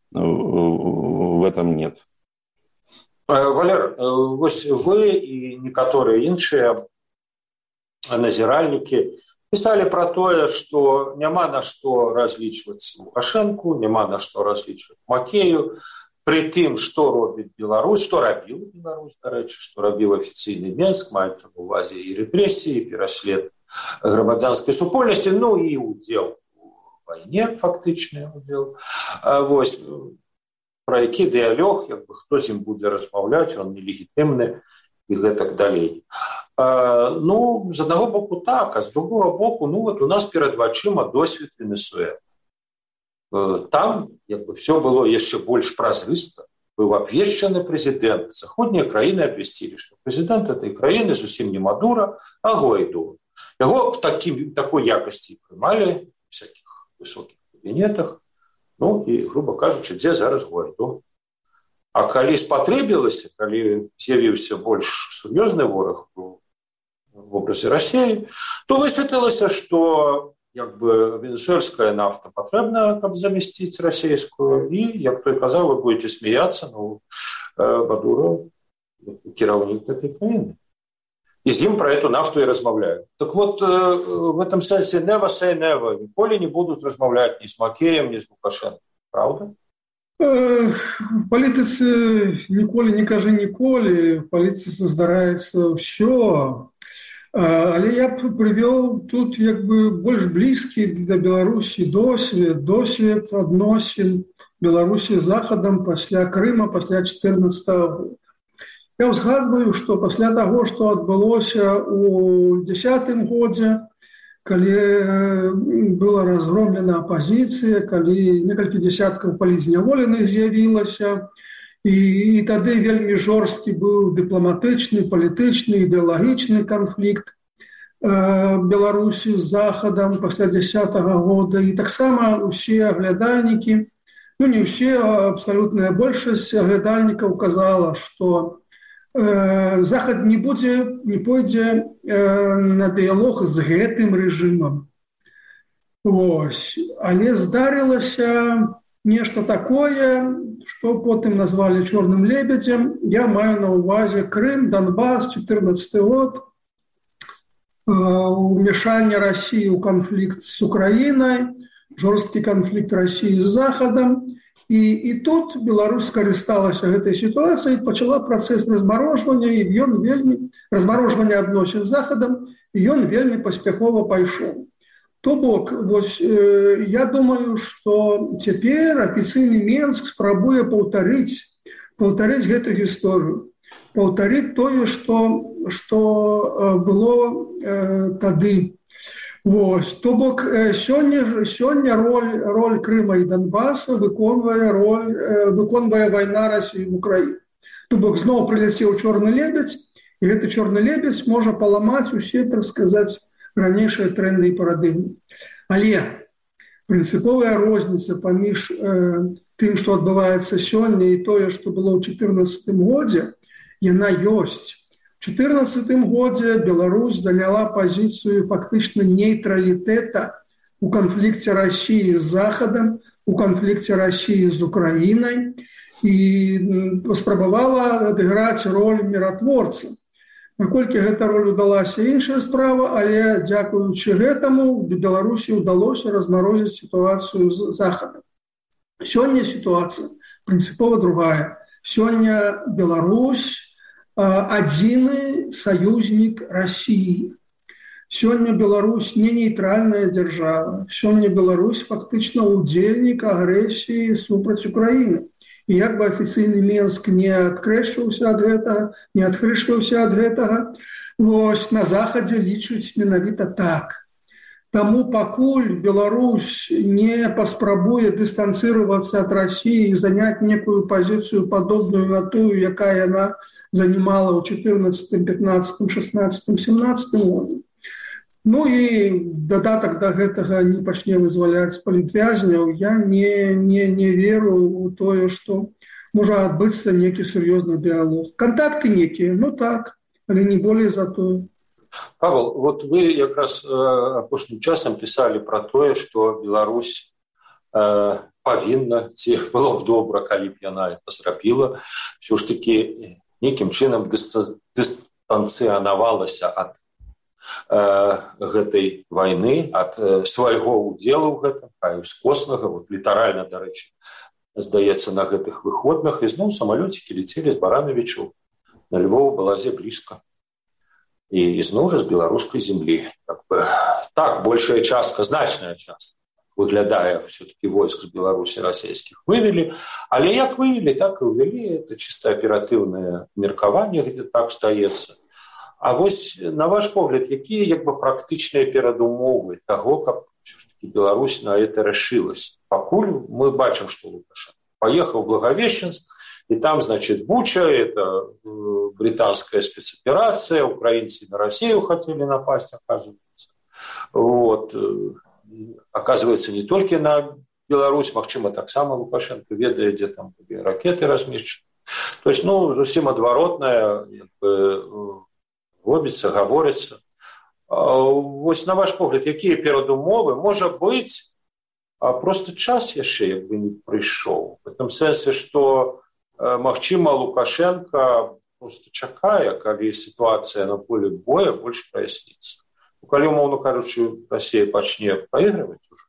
в этом нет. Валер, вось вы і некаторыя іншыя назіральнікі пісалі пра тое, што няма на што разлічваць Лукашэнку, няма на што разлічваць Макею, пры тым, што робіць Беларусь, што рабіў Беларусь, дарэчы, што рабіў афіцыйны Менск, маецца на ўвазе і рэпрэсіі, і пераслед грамадзянскай супольнасці, ну і ўдзел вайне, фактычны удзел. Вось, пра які дыялог, як бы хто з ім будзе размаўляць, он нелегітымны і гэтак далей. Ну, з аднаго боку так, а з другого боку, ну вот у нас перад вачыма досвед Венесуэлы. Там, як бы, все было яшчэ больш празрыста. Быў абвешчаны прэзідэнт. Заходнія краіны абвясцілі, што прэзідэнт этой краіны зусім не Мадура, а Гуайдо. Яго в такім, такой якасці прымалі всяких высоких кабінетах, ну і, грубо кажучы, дзе зараз Гуайдо. А калі спатрэбілася, калі з'явіўся больш сур'ёзны вораг в вобразе Расіі, то высветлілася, што як бы венесуэльская нафта патрэбна, каб замясціць расійскую, і, як той казаў, вы будете смеяться, ну, Мадуро кіраўнік гэтай краіны. І з ім пра эту нафту і размаўляюць. Так вот, в этом сэнсе never say never. Ніколі не будуць размаўляць ні з Макеем, ні з Лукашенко. Правда? В палітыцы ніколі не кажы ніколі. В палітыцы здараецца ўсё. Але я б прывёў тут як бы больш блізкі да Беларусі досвед, досвед адносін Беларусі з Захадам пасля Крыма, пасля чатырнаццатага года. Я ўзгадваю, што пасля таго, што адбылося ў дзесятым годзе, калі была разгромлена апазіцыя, калі некалькі дзесяткаў палізняволеных з'явілася, і, і тады вельмі жорсткі быў дыпламатычны, палітычны, ідэалагічны канфлікт э, Беларусі з Захадам пасля дзесятага года. І таксама усе аглядальнікі, ну не ўсе, а абсалютная большасць аглядальнікаў казала, што Захад не будзе, не пойдзе э, на дыялог з гэтым рэжымам. Вось. Але здарылася нешта такое, што потым назвалі чорным лебедзем. Я маю на ўвазе Крым, Донбас, чатырнаццаты год, э, умешанне Расіі ў канфлікт з Украінай, жорсткі канфлікт Расіі з Захадам. І, і тут Беларусь скарысталася гэтай сітуацыяй, пачала працэс размарожвання, і ён вельмі размарожвання адносін з Захадам, і ён вельмі паспяхова пайшоў. То бок, вось, э, я думаю, што цяпер афіцыйны Менск спрабуе паўтарыць, паўтарыць гэту гісторыю, паўтарыць тое, што, што э, было э, тады. Вось. То бок, сёння, сёння роль, роль Крыма і Донбаса выконвае, роль, выконвае вайна Расіі в Украіне. То бок, зноў прыляцеў чорны лебедзь, і гэты чорны лебедзь можа паламаць усе, так сказаць, ранейшыя тренды і парадыгмы. Але прынцыповая розніца паміж э, тым, што адбываецца сёння, і тое, што было ў чатырнаццатым годзе, яна ёсць. У чатырнаццатым годзе Беларусь заняла пазіцыю фактычна нейтралітэта у канфлікце Расіі з Захадам, у канфлікце Расіі з Украінай і паспрабавала адыграць роль міратворца. Наколькі гэта роль удалася, іншая справа, але дзякуючы гэтаму Беларусі ўдалося размарозіць сітуацыю з Захадам. Сёння сітуацыя прынцыпова другая. Сёння Беларусь адзіны саюзнік Расіі. Сёння Беларусь не нейтральная дзяржава. Сёння Беларусь фактычна ўдзельнік агрэсіі супраць Украіны. І як бы афіцыйны Менск не адкрэсліваўся ад гэтага, не адхрышваўся ад гэтага, вось на Захадзе лічуць менавіта так. Таму пакуль Беларусь не паспрабуе дыстанцыравацца ад Расіі і заняць некую пазіцыю падобную на тую, якая яна занимала ў чатырнаццатым, пятнаццатым, шаснаццатым, семнаццатым годзе. Ну і дадатак да гэтага не пачне вызваляць палітвязняў. Я не, не, не веру ў тое, што можа адбыцца некі сур'ёзны дыялог. Кантакты некія, ну так, але не болей за тое. Павел, вот вы якраз э, апошнім часам пісалі пра тое, што Беларусь э, павінна, ці было б добра, калі б яна это зрабіла, ўсё ж такі нейкім чынам дыстанцыянавалася ад э, гэтай вайны, ад э, свайго ўдзелу ў гэтым, а ўскоснага, вот літаральна, дарэчы, здаецца, на гэтых выходных, і зноў самалёцікі лецелі з Барановічу на Львову, Балазе блізка. І зноў жа з беларускай землі. Так, бы, так, большая частка, значная частка выглядае все-таки войск з Беларусі расійскіх вывели, але як вывели, так і ўвялі. Это чисто аператыўнае меркаванне, где так стаецца. А вось, на ваш погляд, якія як бы практычныя перадумовы таго, каб все-таки Беларусь на это решилась? Пакуль мы бачым, што Лукашенко поехал в Благовещенск, и там, значит, Буча, это британская спецоперация, украинцы на Россию хотели напасть, оказывается. Вот. Оказывается, не только на Беларусь, магчыма, таксама Лукашенко ведае, где там ракеты размешчаны. То есть, ну, зусім адваротная, як бы, робіцца, гаворыцца. Вось, на ваш погляд, якія перадумовы? Можа быць, просто час яшчэ, як бы, не прыйшоў. В этом сэнсе, што магчыма, Лукашенко просто чакае, калі сітуацыя на полі боя больш праясніцца. Калі, умоўна кажучы, Расія пачне прайграваць ужо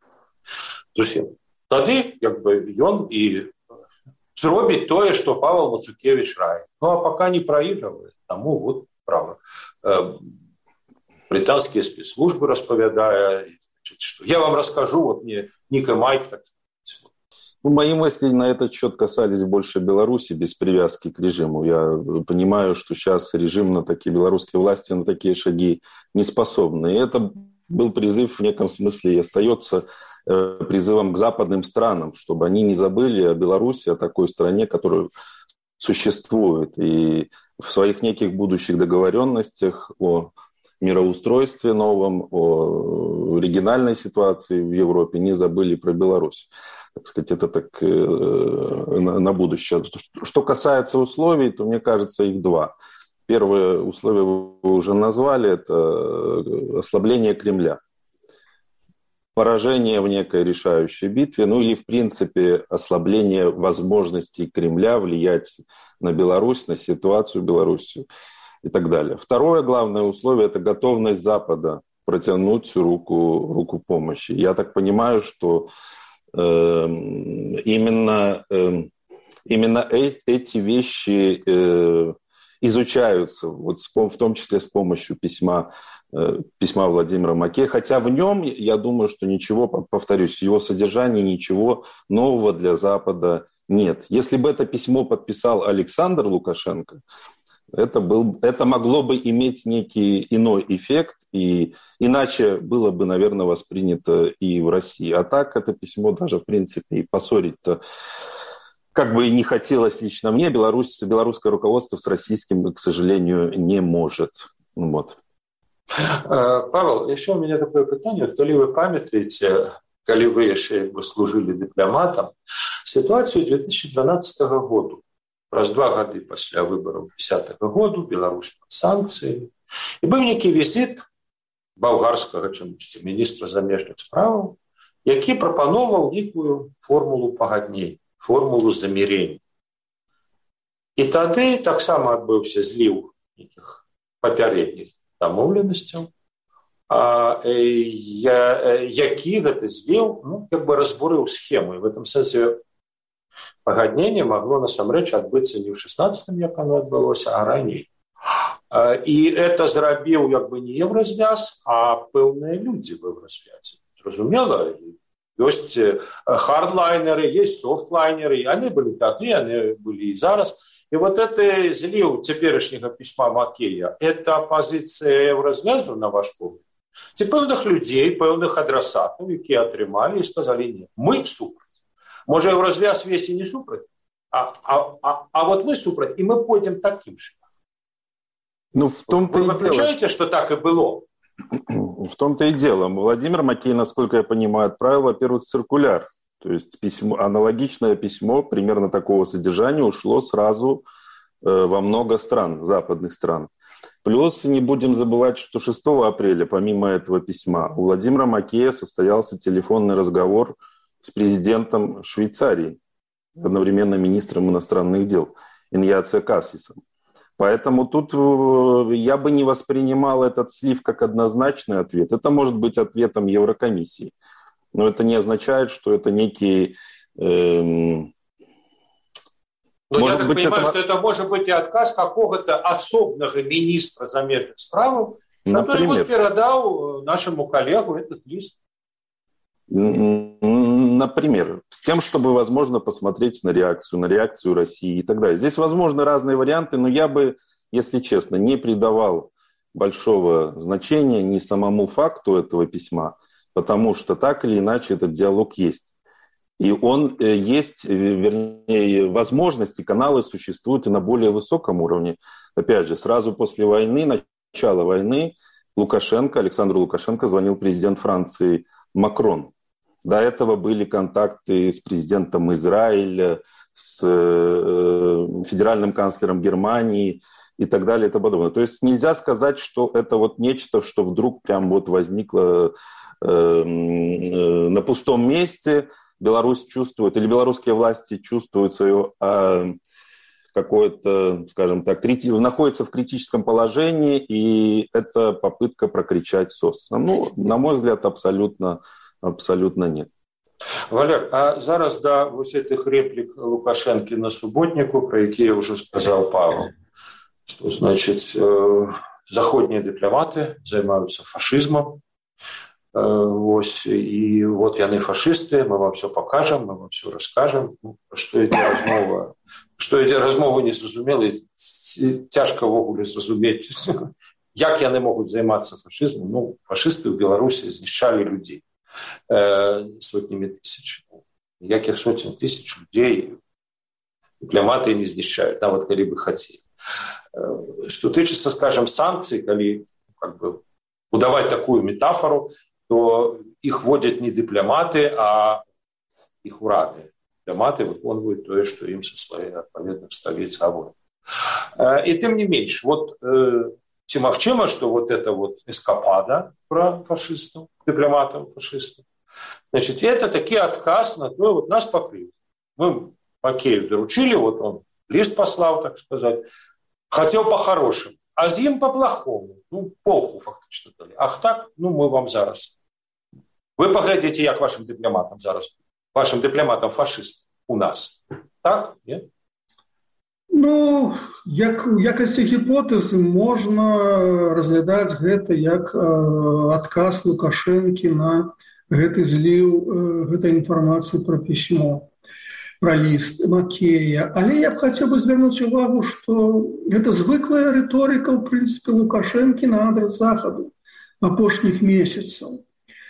зусім, тады як бы ён і зробіць тое, што Павел Мацукевич раіць. Ну, а пока не прайгравае, таму вот права. Британские спецслужбы распавядае, что я вам расскажу, вот мне Ника Майк так. Ну, мои мысли на этот счет касались больше Беларуси без привязки к режиму. Я понимаю, что сейчас режим на такие, белорусские власти на такие шаги не способны. И это был призыв в неком смысле и остается э, призывом к западным странам, чтобы они не забыли о Беларуси, о такой стране, которая существует. И в своих неких будущих договоренностях о мироустройстве новом, о региональной ситуации в Европе не забыли про Беларусь. Так сказать, это так э, на, на будущее. Что касается условий, то, мне кажется, их два. Первое условие вы уже назвали, это ослабление Кремля. Поражение в некой решающей битве, ну или, в принципе, ослабление возможностей Кремля влиять на Беларусь, на ситуацию в Беларуси и так далее. Второе главное условие – это готовность Запада протянуть руку, руку помощи. Я так понимаю, что э, именно, э, именно э, эти вещи э, изучаются, вот в том числе с помощью письма, э, письма Владимира Макея. Хотя в нем, я думаю, что ничего, повторюсь, в его содержании ничего нового для Запада нет. Если бы это письмо подписал Александр Лукашенко, Это, был, это могло бы иметь некий иной эффект, и иначе было бы, наверное, воспринято и в России. А так это письмо даже, в принципе, и поссорить-то, как бы и не хотелось лично мне, Беларусь, белорусское руководство с российским, к сожалению, не может. Вот. Павел, еще у меня такое питание. Коли вы памятаете, коли вы еще служили дипломатом, ситуацию две тысячи двенадцатого года, праз два гады пасля выбараў десятого году Беларусь пад санкцыямі. І быў нейкі візіт балгарскага чамусьці міністра замежных справаў, які прапаноўваў нейкую формулу пагаднення, формулу замірення. І тады таксама адбыўся зліў нейкіх папярэдніх дамоўленасцяў, а, я, які гэты зліў, ну, як бы разбурыў схему. І в этом сэнсе пагадненне магло насамрэч адбыцца не ў шестнадцатым, як оно адбылося, а раней. І это зрабіў як бы не еўразвяз, а пэўныя людзі в еўразвязе. Зразумела, ёсць хардлайнеры, есть софтлайнеры, яны былі тады, яны былі і зараз. І вот это зліў цяперашняга пісьма Макея, это пазіцыя еўразвязу, на ваш погляд? Ці пэўных людзей, пэўных адрасатаў, якія атрымалі і сказалі: не, мы супраць. Может, еўразвяз весь и не супраць, а, а, а, а вот мы супраць, и мы пойдем таким же. Ну, в том-то Вы и выключаете, дело. что так и было? В том-то и дело. Владимир Макей, насколько я понимаю, отправил, во-первых, циркуляр. То есть письмо, аналогичное письмо примерно такого содержания ушло сразу э, во много стран, западных стран. Плюс не будем забывать, что шестого апреля, помимо этого письма, у Владимира Макея состоялся телефонный разговор с президентом Швейцарии, одновременно министром иностранных дел Иньяцио Кассисом. Поэтому тут я бы не воспринимал этот слив как однозначный ответ. Это может быть ответом Еврокомиссии. Но это не означает, что это некий... Эм... Но может я так быть, понимаю, это... что это может быть и отказ какого-то особного министра замежных справ, который бы передал нашему коллегу этот лист. Например, с тем, чтобы, возможно, посмотреть на реакцию, на реакцию России и так далее. Здесь возможны разные варианты, но я бы, если честно, не придавал большого значения ни самому факту этого письма, потому что так или иначе этот диалог есть. И он есть, вернее, возможности, каналы существуют и на более высоком уровне. Опять же, сразу после войны, начала войны, Лукашенко, Александр Лукашенко звонил президент Франции Макрон. До этого были контакты с президентом Израиля, с федеральным канцлером Германии и так далее и тому подобное. То есть нельзя сказать, что это вот нечто, что вдруг прям вот возникло на пустом месте. Беларусь чувствует, или белорусские власти чувствуют свое, как какое-то, скажем так, крити... находится в критическом положении, и это попытка прокричать СОС. Ну, на мой взгляд, абсолютно, абсолютно нет. Валер, а зараз да вось этих реплик Лукашенки на суботнику, про якія уже сказал Павел, что, значит, заходние дипломаты занимаются фашизмом, ось, и вот яны фашисты, мы вам все покажем, мы вам все расскажем. Ну, что эти размова, что эти размовы не зразумелі, тяжко ввогуле зразумець, як яны могуць займацца фашизмом. Ну, фашисты в Беларуси знішчалі людей э, сотнями тысяч. Яких сотен тысяч людей дипломаты не знішчаюць, нават калі бы хотели. Что тычыцца, скажем, санкций, калі как бы удавать такую метафору, то их вводят не дипломаты, а их урады. Дипломаты выконваюць тое, што ім са сваіх адпаведных сталіц гавораць. И тем не меньше, вот ці магчыма, что вот эта вот эскапада про фашистов, дипломатов фашистов, значит, это таки отказ на то, вот нас покрыли. Мы Макею доручили, вот он лист послал, так сказать, хотел по-хорошему, а з ім по-плохому. Ну, поху фактично дали. Ах так, ну мы вам зараз. Вы поглядите, як вашим дипломатам зараз, вашим дипломатам фашистам у нас. Так? Нет? Ну, як у якасці гіпотэзы можна разглядаць гэта як э, адказ Лукашэнкі на гэты зліў э, гэтай інфармацыі пра пісьмо, пра ліст Макея. Але я б хацеў бы звярнуць увагу, што гэта звыклая рыторыка, ў прынцыпе, Лукашэнкі на адрас Захаду апошніх месяцаў.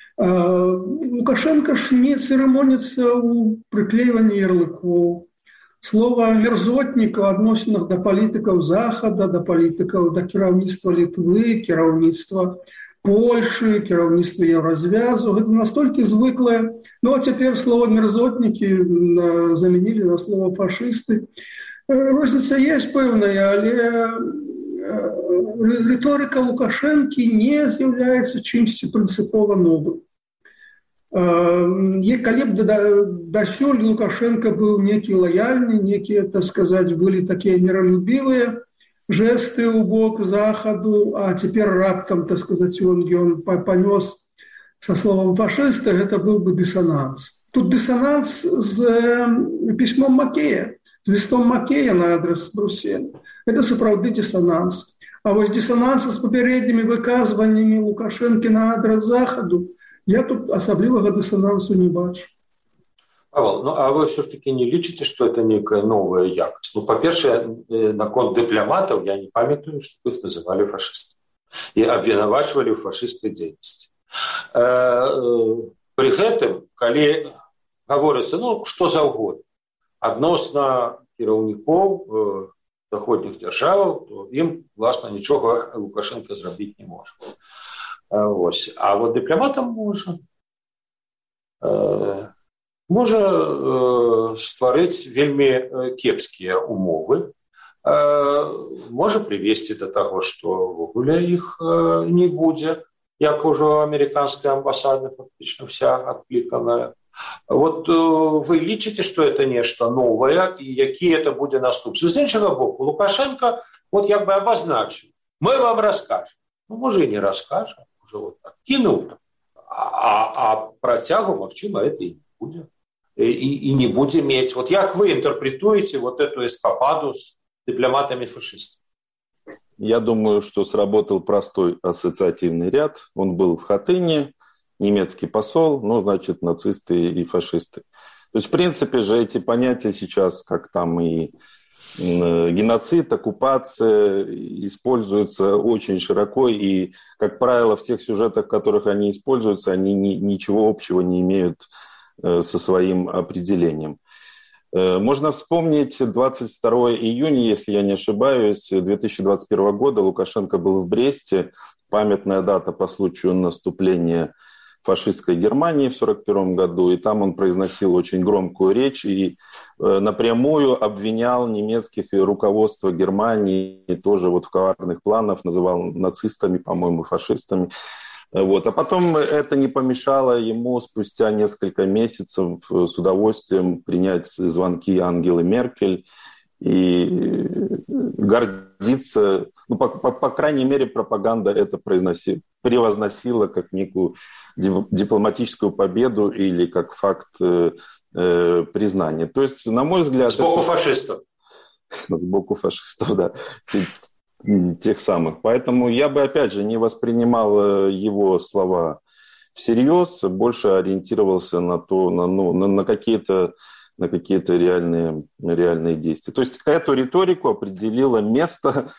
Лукашенко ж не церемонится ў прыклейванні ярлыкоў. Слова мерзотнік у адносінах да палітыкаў Захада, да палітыкаў, да кіраўніцтва Літвы, кіраўніцтва Польшы, кіраўніцтва Еўразвязу. Гэта настолькі звыклае. Ну, а цяпер слова мерзотнікі заменілі на слова фашысты. Розніца есть пэўная, але рыторыка Лукашэнкі не з'яўляецца чымсьці прынцыпова новым. Калі б дасюль Лукашенко быў некі лаяльны, некія, так сказаць, былі такія міралюбівыя жэсты ў бок Захаду, а цяпер раптам, так сказаць, ён, ён панёс са словам фашыста, гэта быў бы дысананс. Тут дысананс з пісьмом Макея, з лістом Макея на адрас Брюсселя. Гэта сапраўды дысананс. А вось дысананс з папярэднімі выказваннямі Лукашэнкі на адрас Захаду я тут асаблівага дысанансу не бачу. Павел, ну а вы все-таки не лічыце, что это некая новая якость? Ну, по-першае, наконт дипломатов я не памятаю, что их называли фашистами и обвинавачивали в фашистской деятельности. При гэтым, калі говорится, ну, что за угодно, адносна кіраўнікоў заходніх дзяржаваў, то ім, власна, нічога Лукашенко зрабіць не можа. Ось. А вот дипломатам можа. Можа стварыць вельмі кепскія умовы, можа прывесці да таго, што ввогуле іх не будзе, як ужо амерыканская амбасада фактычна вся адкліканая. Вот вы лічыце, што это нешта новае, і які это будзе наступствы. З іншага боку, Лукашенко вот як бы абазначыў. Мы вам раскажем. Ну, можа, і не раскажем. Уже вот так кинул. А, а працягу, магчыма, это і не будзе. И, и не будем иметь. Вот как вы интерпретуете вот эту эскападу с дипломатами-фашистами? Я думаю, что сработал простой ассоциативный ряд. Он был в Хатыне, немецкий посол, ну, значит, нацисты и фашисты. То есть, в принципе же, эти понятия сейчас, как там и геноцид, оккупация, используются очень широко. И, как правило, в тех сюжетах, в которых они используются, они ни, ничего общего не имеют со своим определением. Можно вспомнить двадцать второго июня, если я не ошибаюсь, две тысячи двадцать первого года Лукашенко был в Бресте. Памятная дата по случаю наступления фашистской Германии в сорок первом году. И там он произносил очень громкую речь и напрямую обвинял немецких руководство Германии тоже вот в коварных планах, называл нацистами, по-моему, фашистами. Вот. А потом это не помешало ему спустя несколько месяцев с удовольствием принять звонки Ангелы Меркель и гордиться, ну, по, по, по крайней мере, пропаганда это произносила, превозносила как некую дипломатическую победу или как факт э, э, признания. То есть, на мой взгляд... Сбоку это... фашистов. Сбоку фашистов, да. Тех самых. Поэтому я бы, опять же, не воспринимал его слова всерьез, больше ориентировался на то, на, ну, на, на какие-то на какие-то реальные, реальные действия. То есть эту риторику определило место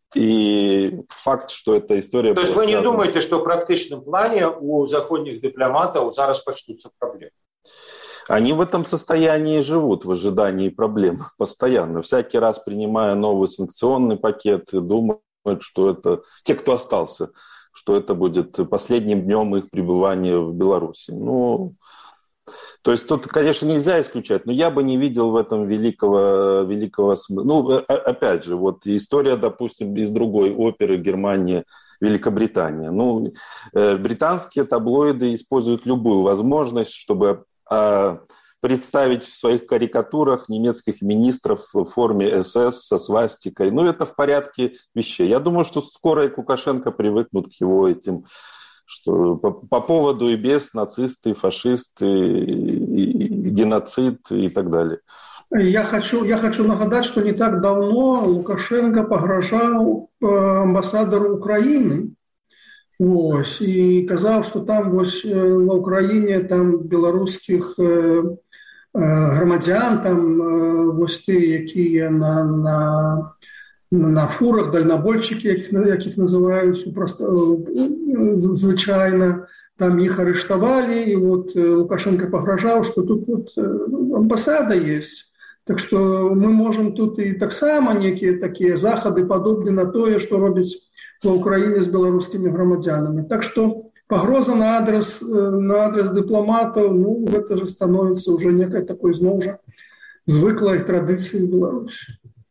и факт, что эта история... То есть вы не думаете, что в практичном плане у заходних дипломатов зараз почнутся проблемы? Они в этом состоянии живут, в ожидании проблем постоянно. Всякий раз, принимая новый санкционный пакет, думают, что это... Те, кто остался, что это будет последним днем их пребывания в Беларуси. Ну... То есть тут, конечно, нельзя исключать, но я бы не видел в этом великого, великого смысла. Ну, опять же, вот история, допустим, из другой оперы Германия, Великобритания. Ну, британские таблоиды используют любую возможность, чтобы представить в своих карикатурах немецких министров в форме СС со свастикой. Ну, это в порядке вещей. Я думаю, что скоро и Лукашенко привыкнут к его этим... что по, по поводу и без нацисты, фашисты, и, и геноцид и так далее. Я хочу, я хочу нагадать, что не так давно Лукашенко погрожал амбассадору Украины. Ось, и казав, что там ось, на Украине там белорусских э, громадян, там ось ті, які на, на, на фурах, дальнобойщики, яких, яких називають просто, звичайно, там их арестовали, и вот Лукашенко погрожал, что тут вот амбассада есть. Так что мы можем тут и так само некие такие заходы, подобные на то, что робить в Украине с белорусскими громадянами. Так что погроза на адрес, на адрес дипломатов, ну, это же становится уже некой такой, знову же, звиклой традицией в Беларуси.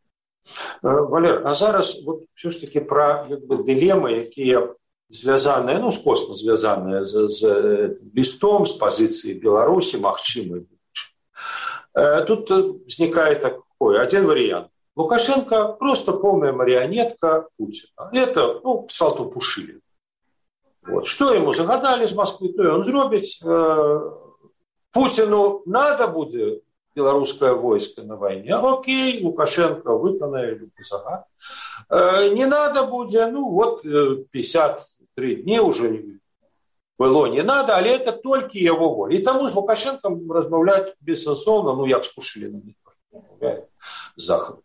Валер, а зараз вот все ж таки про якби, дилеммы, які зв'язані, ну, скосно зв'язані з, з листом, з позицией Беларуси, магчимой. Тут возникает такой один вариант. Лукашенко просто полная марионетка Путина. Это, ну, салту-пушили. Вот. Что ему загадали с Москвы, то и он зробить. Путину надо будет белорусское войско на войне. Окей, Лукашенко выконает загад. Не надо будет, ну вот пятьдесят три дни уже было не надо, але это только его воля. И тому с Лукашенком размовлять бессенсовно, ну як с Пушилиным размовляет с Заходом.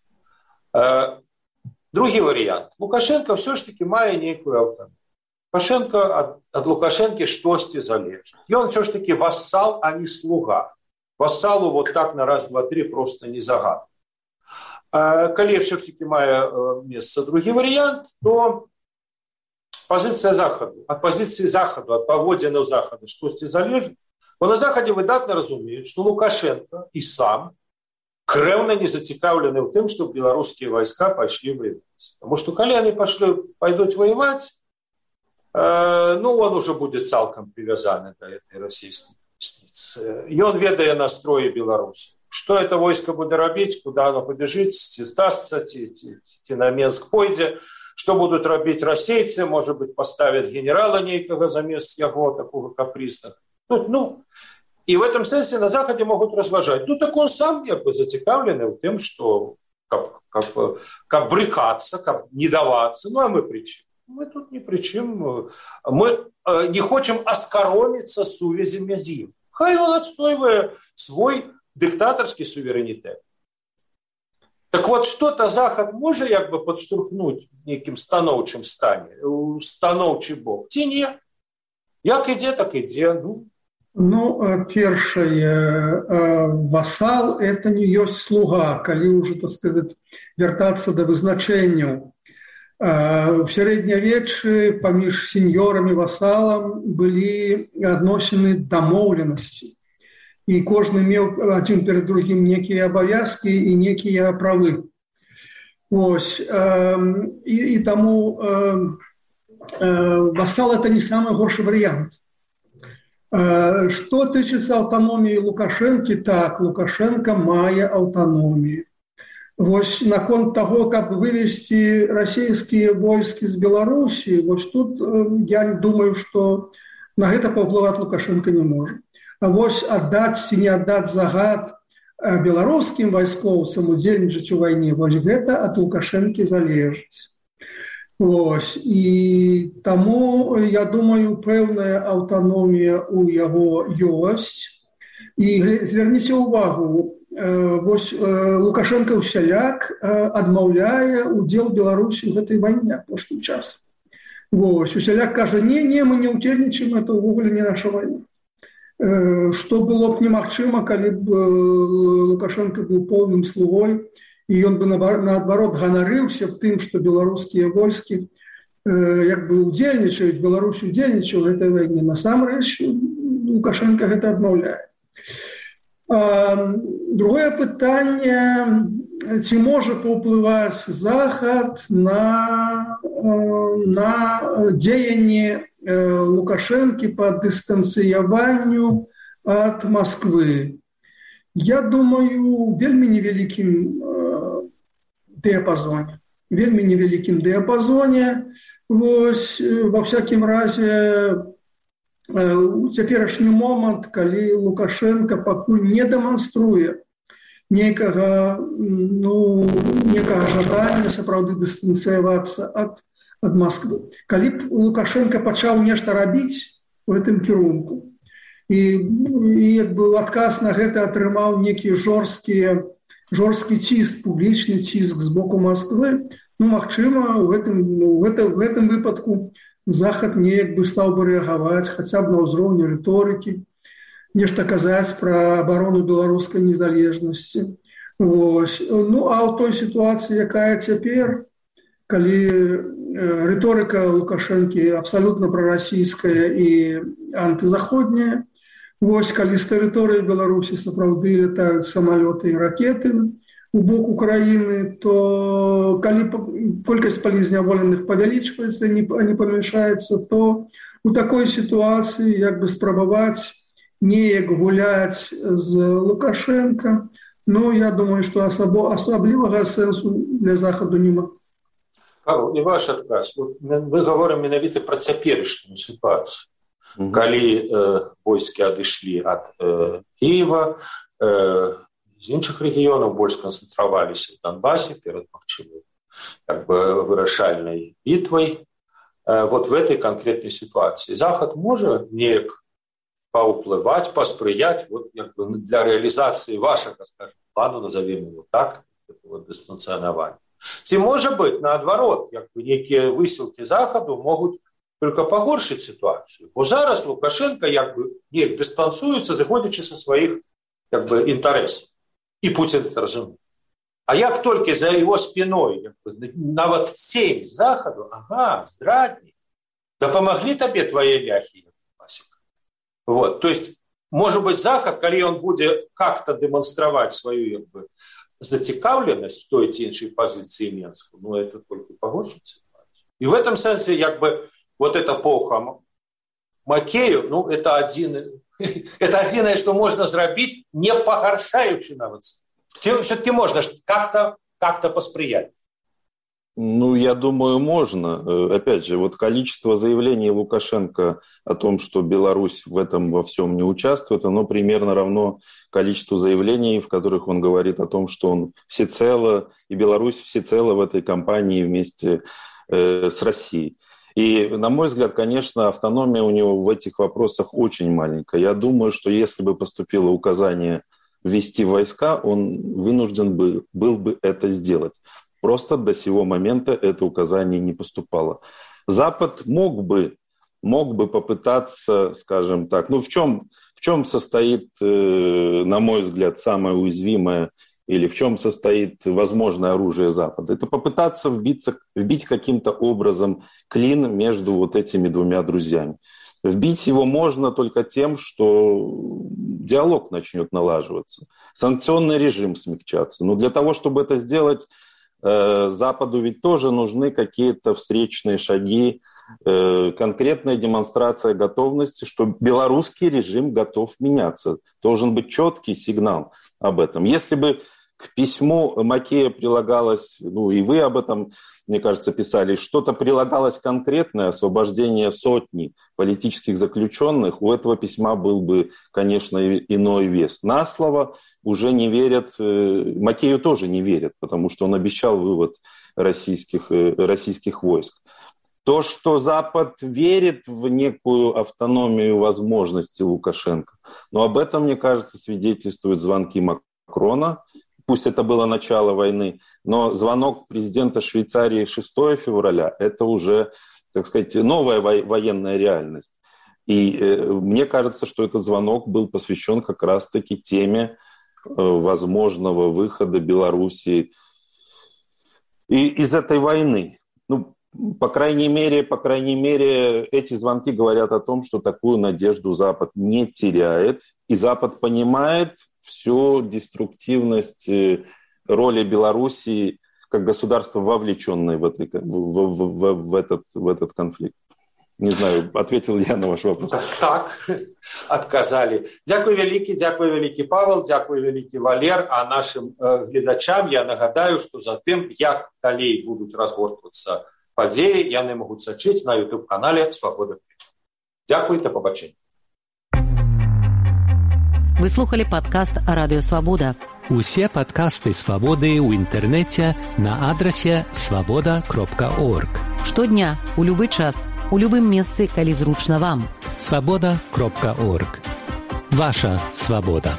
Другий вариант. Лукашенко все ж таки мае некую автономию. Лукашенко от, от Лукашенки штосьці залежит. И он все ж таки вассал, а не слуга. Вассалу вот так на раз, два, три просто не загад. Коли все ж таки мае место другий вариант, то позиция Заходу, от позиции Заходу, от поводзінаў Захода штосьці залежит. Бо на Заходе выдатна разумеют, что Лукашенко и сам крэўна не зацікаўлены ў тым, чтобы белорусские войска пошли воевать. Потому что коли они пошли, пойдут воевать, э, ну, он уже будет цалком привязан до этой российской колесницы. И он ведая настрои Беларуси. Что это войско будет робить, куда оно побежит, ці здастся, ці, ці, ці на Менск пойдзе, что будут робить российцы, может быть, поставят генерала нейкага замест яго, такого капризного. Ну, ну, и в этом смысле на Заходе могут разважать. Ну, так он сам как бы зацікаўлены в тем, что как, как, как брыкаться, как не даваться. Ну, а мы при чем? Мы тут ни при чем. Мы не хотим оскоромиться сувязями з ім. Хай он отстойвае свой диктаторский суверенитет. Так вот, что-то Захад може як бы подштурхнуть неким становчим стане, становчий бок? Ці не. Як ідзе, так ідзе. Ну, Ну, першае, васал – это не ёсць слуга, калі уже, так сказать, вяртацца да вызначэнняў. В сярэднявеччы паміж сеньёрам і васалам былі адносіны дамоўленасці. І кожны меў адзін перад другім некія абавязкі і некія правы. Ось. І, і таму васал – это не самый горшы варыянт. Что тычыцца аўтаноміі Лукашэнкі, так, Лукашенко мае аўтаномію. Вось наконт таго, каб вывесці расійскія войскі з Беларусі, вось тут я думаю, што на гэта паўплываць Лукашенко не можа. А вось аддаць ці не аддаць загад беларускім вайскоўцам удзельнічаць у вайне, вось гэта ад Лукашэнкі залежыць. Вось. І таму, я думаю, пэўная аўтаномія ў яго ёсць. І зверніце ўвагу, вось Лукашенко ўсяляк адмаўляе удзел Беларусі ў гэтай вайне апошні час. Вось, усяляк кажа, не, не, мы не удзельнічаем, это ўвогуле не наша вайна. Што было б немагчыма, калі б Лукашенко быў поўным слугой, і ён бы наадварот ганарыўся тым, што беларускія войскі як бы удзельнічаюць, Беларусь удзельнічае ў гэтай вайне. Насамрэч Лукашенко гэта адмаўляе. Другое пытанне, ці можа паўплываць Захад на, на дзеянні Лукашэнкі па дыстанцыяванню ад Масквы. Я думаю, вельмі невялікім дыяпазоне. Вельмі невялікім дыяпазоне. Вось, ва всякім разе, у цяперашні момант, калі Лукашенко пакуль не дэманструе некага, ну, некага жадання сапраўды дыстанцыявацца ад, ад Масквы. Калі б Лукашенко пачаў нешта рабіць у гэтым кірунку, і, і як бы адказ на гэта атрымаў некі жорсткі, жорсткі ціск, публічны ціск з боку Масквы, ну, магчыма, у гэтым, ну, у гэтым, у гэтым выпадку Захад неяк бы стаў бы рэагаваць хаця б на ўзроўні рыторыкі, нешта казаць пра абарону беларускай незалежнасці. Вось. Ну, а ў той сітуацыі, якая цяпер, калі рыторыка Лукашэнкі абсалютна прарасійская і антызаходняя, вось, калі з тэрыторыі Беларусі сапраўды летаюць самалёты і ракеты у бок Украіны, то калі колькасць палізняволеных павялічваецца, не памяншаецца, то у такой сітуацыі як бы спрабаваць неяк гуляць з Лукашенко, ну, я думаю, што асаблівага сэнсу для Захаду няма. Павел, і ваш адказ. Мы гаворым менавіта пра цяперашнюю сітуацыю. Mm-hmm. Калі э, войскі адышлі ад э, Киева, э, з іншых рэгіёнаў больш канцэнтраваліся ў Донбасе перад магчымай как бы вырашальнай бітвай. Вот в этой конкретной ситуации Захад может неяк паўплываць, паспрыяць вот, як бы, для реализации вашего, скажем, плану, назовем его так, вот, дистанционирования. Ці может быть, наоборот, як бы, некие высылки Заходу могут только погоршить ситуацию. Бо зараз Лукашенко як бы неяк дистанцуется, заходячи со своих как бы, интересов. И Путин это разумеет. А як только за его спиной як бы, нават тень Заходу, ага, здрадник, да помогли тебе твои ляхи. Вот, то есть, может быть, Захад, коли он будет как-то демонстрировать свою как бы, зацікавленность в той ці іншій позиции Минску, ну, это только погоршит ситуацию. И в этом смысле, как бы, вот эта эпоха Макею, ну, это один, это одиное, что можно сделать, не погоршаючи навод. Все-таки можно как-то, как-то посприять. Ну, я думаю, можно. Опять же, вот количество заявлений Лукашенко о том, что Беларусь в этом во всем не участвует, оно примерно равно количеству заявлений, в которых он говорит о том, что он всецело, и Беларусь всецело в этой кампании вместе э, с Россией. И, на мой взгляд, конечно, автономия у него в этих вопросах очень маленькая. Я думаю, что если бы поступило указание ввести войска, он вынужден бы, был бы это сделать. Просто до сего момента это указание не поступало. Запад мог бы, мог бы попытаться, скажем так, ну в чем, в чем состоит, на мой взгляд, самое уязвимое или в чем состоит возможное оружие Запада? Это попытаться вбиться, вбить каким-то образом клин между вот этими двумя друзьями. Вбить его можно только тем, что диалог начнет налаживаться, санкционный режим смягчаться. Но для того, чтобы это сделать, Западу ведь тоже нужны какие-то встречные шаги, конкретная демонстрация готовности, что белорусский режим готов меняться. Должен быть четкий сигнал об этом. Если бы К письму Макея прилагалось, ну и вы об этом, мне кажется, писали, что-то прилагалось конкретное, освобождение сотни политических заключенных, у этого письма был бы, конечно, иной вес. На слово уже не верят, Макею тоже не верят, потому что он обещал вывод российских, российских войск. То, что Запад верит в некую автономию возможностей Лукашенко, но об этом, мне кажется, свидетельствуют звонки Макрона. Пусть это было начало войны, но звонок президента Швейцарии шестого февраля – это уже, так сказать, новая военная реальность. И э, мне кажется, что этот звонок был посвящен как раз-таки теме э, возможного выхода Белоруссии и, из этой войны. Ну, по крайней мере, по крайней мере, эти звонки говорят о том, что такую надежду Запад не теряет, и Запад понимает всю деструктивность роли Белоруссии как государства, вовлеченной в, этой, в, в, в, в, этот, в этот конфликт. Не знаю, ответил я на ваш вопрос. Так, отказали. Дякую вялікі, дякую вялікі, Павел, дякую вялікі, Валер. А нашим э, гледачам я нагадаю, что за тым, як далей будут разгортвацца падзеі, яны могуць сачыць на YouTube-канале «Свобода». Дякую, до побачення. Вы слухали падкаст «Радыё Свабода». Усе падкасты «Свабоды» ў інтэрнэце на адрасе свабода кропка орг. Штодня, у любы час, у любым месцы, калі зручна вам. свабода кропка орг. Ваша свабода.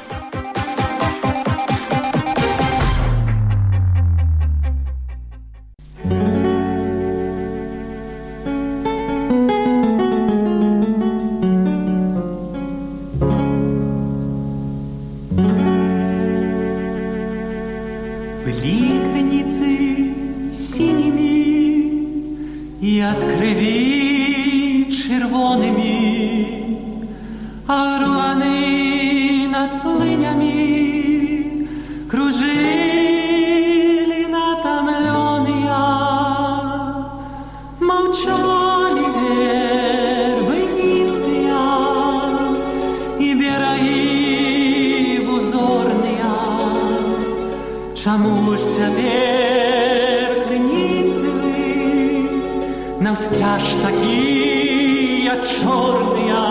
Чаму ж цяпер крыніцы вы наўсцяж такія чорныя?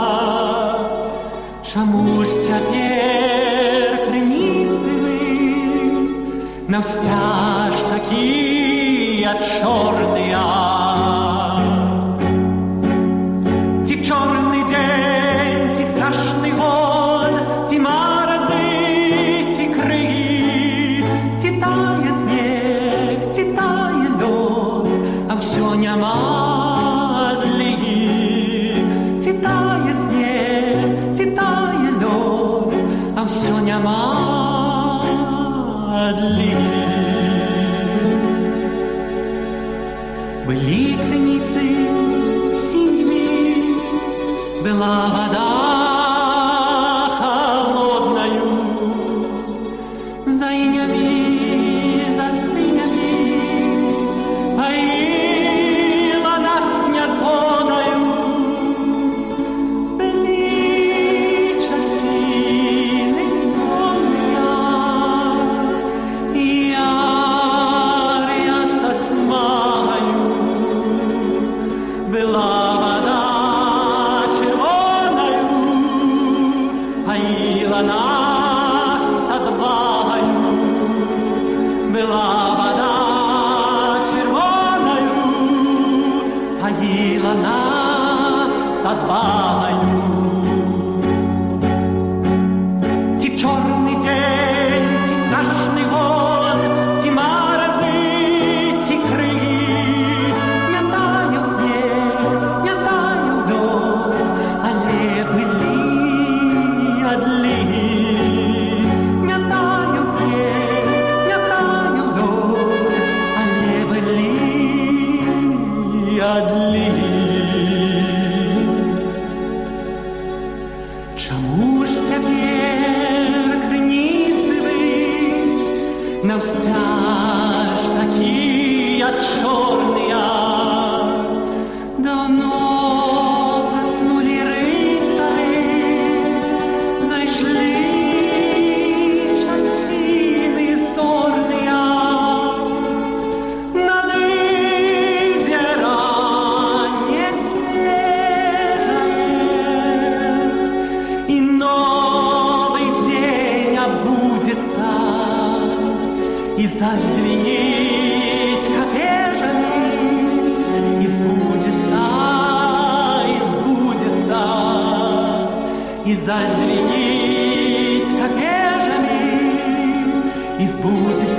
Чаму ж цяпер крыніцы вы наўсцяж такія чорныя? Ці чорны дзень, ці страшны год, ці маразы, ці крыгі, ці тае снег, ці тае лёд, а ўсё няма адлігі. Ці тае снег, ці тае лёд, а ўсё няма адлігі. Былі крыніцы сінімі, была вода холодною, за инями, за стынями поила нас незвоною. Были часины сонные, и ария со смагою. Была вода червоною, поила нас отвагою. Была вода червоною, поила нас отвагою. Ці чорний день, ці страшний год, ці марази, ці криги, не таяв снег, не таяв льод, але былі адлігі. Не таяв снег, не таяв льод, але былі адлігі. и зазвенеть копежами, и сбудется, и сбудется, и зазвенеть копежами, и сбудется.